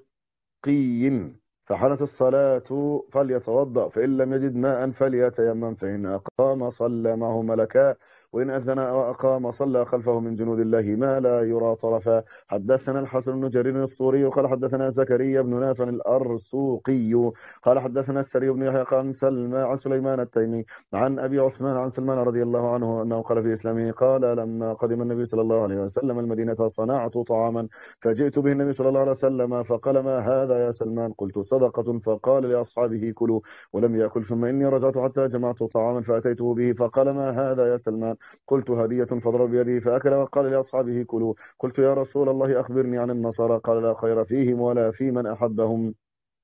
قي فحانت الصلاة فليتوضأ فإن لم يجد ماء فليتيمم فإن أقام صلى معه ملكا وإن أذن وأقام صلى خلفه من جنود الله ما لا يرى طرفا. حدثنا الحسن بن جرير الصوري قال حدثنا زكريا بن نافع الأرسوقي قال حدثنا السري بن يحيى عن سلمى عن سليمان التيمي عن أبي عثمان عن سلمان رضي الله عنه أنه قال في إسلامه قال لما قدم النبي صلى الله عليه وسلم المدينة صنعت طعاما فجئت به النبي صلى الله عليه وسلم فقال ما هذا يا سلمان؟ قلت صدقة. فقال لأصحابه كلوا ولم يأكل ثم إني رجعت حتى جمعت طعاما فأتيته به فقال ما هذا يا سلمان؟ قلت هدية. فضرب بيده فأكل وقال لأصحابه كلوا. قلت يا رسول الله أخبرني عن النصارى. قال لا خير فيهم ولا في من أحبهم.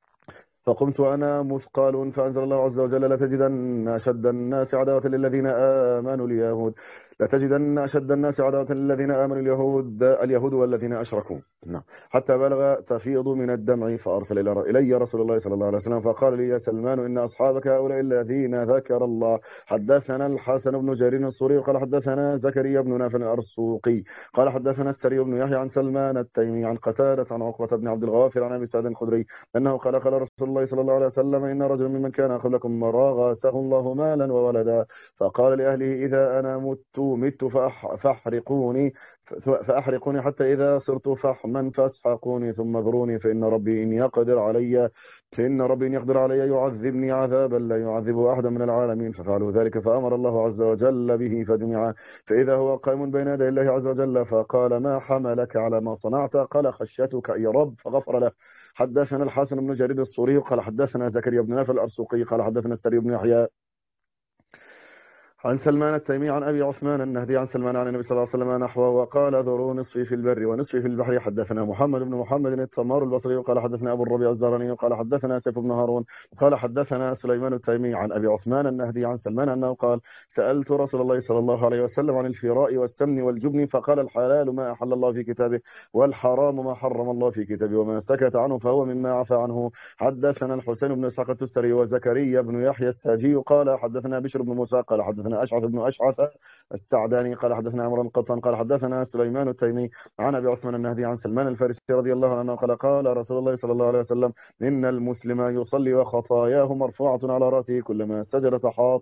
فقمت أنا مثقال فأنزل الله عز وجل لتجدن أشد الناس عداوة للذين آمنوا اليهود لتجدن أشد الناس عداوة للذين آمنوا اليهود اليهود والذين أشركوا. نعم. حتى بلغ تفيض من الدمع فأرسل إلى إلي رسول الله صلى الله عليه وسلم فقال لي يا سلمان إن أصحابك هؤلاء الذين ذكر الله. حدثنا الحسن بن جرير الصوري قال حدثنا زكريا بن نافع الأرسوقي قال حدثنا السري بن يحيى عن سلمان التيمي عن قتادة عن عقبة بن عبد الغافر عن أبي سعد الخدري أنه قال قال رسول الله صلى الله عليه وسلم إن رجلا ممن كان قبلكم راغسه الله مالا وولدا فقال لأهله إذا أنا مت مت فأح فاحرقوني فأحرقوني حتى إذا صرت فحما فاسحقوني ثم ذروني فإن ربي إن يقدر علي فإن ربي إن يقدر علي يعذبني عذابا لا يعذبه أحدا من العالمين. ففعلوا ذلك فأمر الله عز وجل به فجمع فإذا هو قائم بين يدي الله عز وجل فقال ما حملك على ما صنعت؟ قال خشيتك يا رب فغفر له. حدثنا الحسن بن جرير الصوري قال حدثنا زكريا بن نافع الأرسوقي قال حدثنا السري بن يحيى عن سلمان التيمي عن أبي عثمان النهدي عن سلمان عن النبي صلى الله عليه وسلم نحوه وقال ذروا نصفي في البر ونصفي في البحر. حدثنا محمد بن محمد التمار البصري قال حدثنا أبو الربيع الزهراني قال حدثنا سيف بن هارون قال حدثنا سليمان التيمي عن أبي عثمان النهدي عن سلمان أنه قال سألت رسول الله صلى الله عليه وسلم عن الفراء والسمن والجبن فقال الحلال ما أحل الله في كتابه والحرام ما حرم الله في كتابه وما سكت عنه فهو مما عفى عنه. حدثنا الحسين بن إسحاق التستري وزكريا بن يحيى الساجي قال حدثنا بشر بن موسى قال حدثنا أشعث بن أشعث السعداني قال حدثنا عمرو بن قطان قال حدثنا سليمان التيمي عن أبي عثمان النهدي عن سلمان الفارسي رضي الله عنه قال قال رسول الله صلى الله عليه وسلم إن المسلم يصلي وخطاياه مرفوعة على رأسه كلما سجد تحاط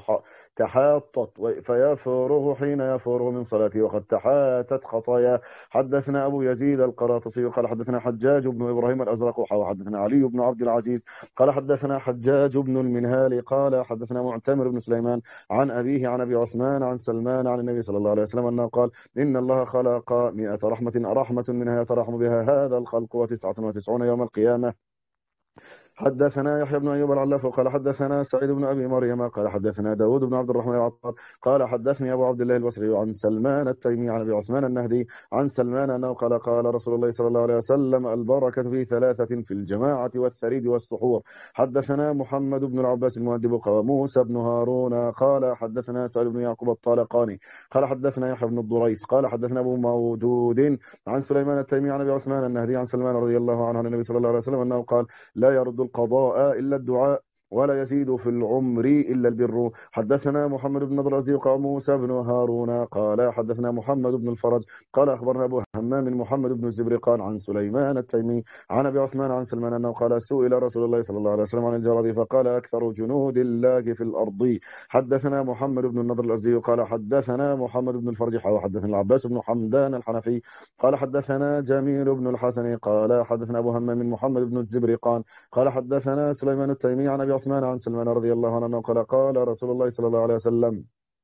تحاطت فيفرغ حين يفرغ من صلاته وقد تحاتت خطاياه. حدثنا أبو يزيد القراطسي قال حدثنا حجاج بن إبراهيم الأزرق وحدثنا علي بن عبد العزيز قال حدثنا حجاج بن المنهال قال حدثنا معتمر بن سليمان عن أبيه عن أبي عثمان عن سلمان عن النبي صلى الله عليه وسلم أنه قال إن الله خلق مئة رحمة رحمة منها يترحم بها هذا الخلق وتسعة وتسعون يوم القيامة. حدثنا يحيى بن أيوب العلاف قال حدثنا سعيد بن أبي مريم قال حدثنا داود بن عبد الرحمن العطار قال حدثني أبو عبد الله البصري عن سلمان التيمي عن أبي عثمان النهدي عن سلمان أنه قال قال رسول الله صلى الله عليه وسلم البركة في ثلاثة في الجماعة والثريد والسحور. حدثنا محمد بن العباس المؤدب وموسى بن هارون قال حدثنا سعيد بن يعقوب الطالقاني قال حدثنا يحيى بن الضريس قال حدثنا أبو مودود عن سليمان التيمي عن أبي عثمان النهدي عن سلمان رضي الله عنه عن النبي صلى الله عليه وسلم أنه قال لا يرد القضاء إلا الدعاء ولا يزيد في العمر إلا البر. حدثنا محمد بن نضر الأزيق وموسى بن هارون قال حدثنا محمد بن الفرج قال أخبرنا أبو همام محمد بن الزبرقان عن سليمان التيمي عن أبي عثمان عن سلمان أنه قال سئل رسول الله صلى الله عليه وسلم عن الجراد فقال أكثر جنود الله في الأرض. حدثنا محمد بن النضر الأزيق قال حدثنا محمد بن الفرج وحدثنا العباس بن حمدان الحنفي قال حدثنا جميل بن الحسن قال حدثنا أبو همام محمد بن الزبرقان قال حدثنا سليمان التيمي عن أبي عثمان عن سلمان رضي الله عنه قال قال رسول الله صلى الله عليه وسلم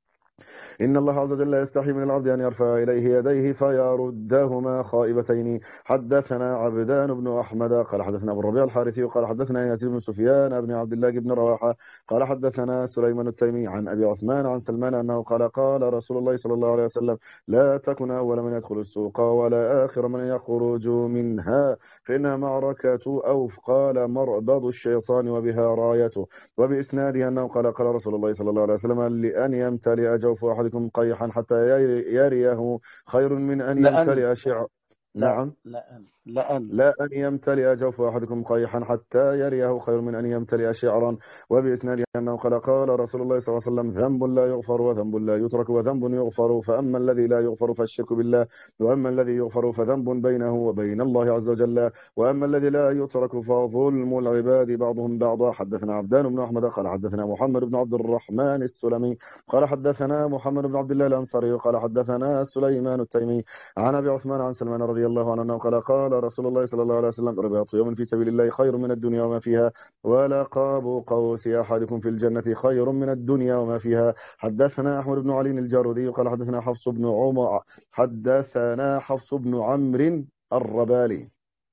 إن الله عز وجل يستحي من العبد أن يرفع إليه يديه فيردهما خائبتين. حدثنا عبدان بن أحمد قال حدثنا أبو الربيع الحارثي قال حدثنا يزيد بن سفيان بن عبد الله بن رواحة قال حدثنا سليمان التيمي عن أبي عثمان عن سلمان أنه قال قال رسول الله صلى الله عليه وسلم لا تكن أول من يدخل السوق ولا آخر من يخرج منها فإنها معركة أو قال مربض الشيطان وبها رايته. وبإسناده أنه قال قال رسول الله صلى الله عليه وسلم لأن يمتلئ جوف أحدكم قيحا حتى يريه خير من أن يمتلئ شعر نعم لأن لأن لا أن يمتلئ جوف أحدكم قيحا حتى يريه خير من أن يمتلئ شعرا. وبإسناده أنه قال قال رسول الله صلى الله عليه وسلم ذنب لا يغفر وذنب لا يترك وذنب يغفر فأما الذي لا يغفر فالشرك بالله وأما الذي يغفر فذنب بينه وبين الله عز وجل وأما الذي لا يترك فظلم العباد بعضهم بعضا. حدثنا عبدان بن أحمد قال حدثنا محمد بن عبد الرحمن السلمي قال حدثنا محمد بن عبد الله الأنصاري قال حدثنا سليمان التيمي عن أبي عثمان عن سلمان رضي الله عنه قال قال رسول الله صلى الله عليه وسلم رباط يوم في سبيل الله خير من الدنيا وما فيها ولقاب قوس أحدكم في الجنة خير من الدنيا وما فيها. حدثنا أحمد بن علي الجارودي قال حدثنا حفص بن عمر حدثنا حفص بن عمرو الربالي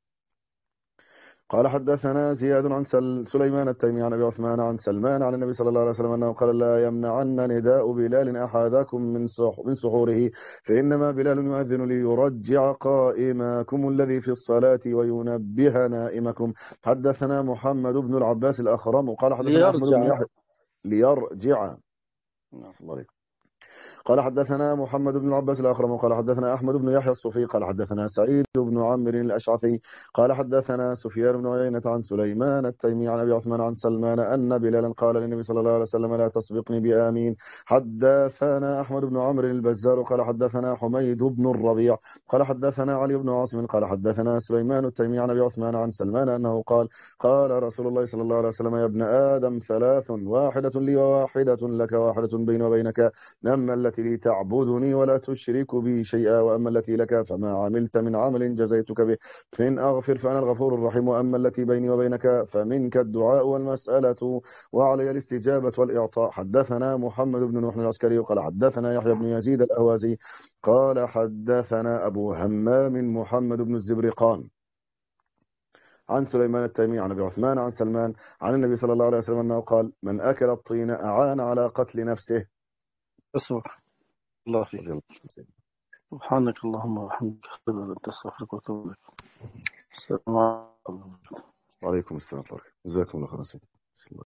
قال حدثنا زياد عن سليمان التيمي عن أبي عثمان عن سلمان عن النبي صلى الله عليه وسلم أنه قال لا يمنعن نداء بلال أحدكم من من سحوره فإنما بلال يؤذن ليرجع قائمكم الذي في الصلاة وينبه نائمكم. حدثنا محمد بن العباس الأخرم قال حدثنا أحمد بن يحيى ليرجع نعم. قال حدثنا محمد بن العباس الأخرم قال حدثنا أحمد بن يحيى الصوفي قال حدثنا سعيد بن عمرو الأشعثي قال حدثنا سفيان بن عيينة عن سليمان التيمي عن أبي عثمان عن سلمان أن بلالا قال للنبي صلى الله عليه وسلم لا تسبقني بآمين. حدثنا أحمد بن عمرو البزار قال حدثنا حميد بن الربيع قال حدثنا علي بن عاصم قال حدثنا سليمان التيمي عن أبي عثمان عن سلمان أنه قال قال رسول الله صلى الله عليه وسلم يا ابن آدم ثلاث واحدة لي وواحدة لك واحدة بيني وبينك أما التي لي تعبدني ولا تشرك بي شيئا وأما التي لك فما عملت من عمل جزيتك به فإن أغفر فأنا الغفور الرحيم وأما التي بيني وبينك فمنك الدعاء والمسألة وعلي الاستجابة والإعطاء. حدثنا محمد بن نوح العسكري قال حدثنا يحيى بن يزيد الأهوازي قال حدثنا أبو همام محمد بن الزبرقان عن سليمان التيمي عن أبي عثمان عن سلمان عن النبي صلى الله عليه وسلم أنه قال من أكل الطين أعان على قتل نفسه. أسمك الله فيك. رضي الله عنه. سبحانك اللهم وبحمدك أشهد أن لا إله إلا أنت أستغفرك وأتوب إليك. السلام عليكم. وعليكم السلام ورحمة الله. جزاكم الله خيرا.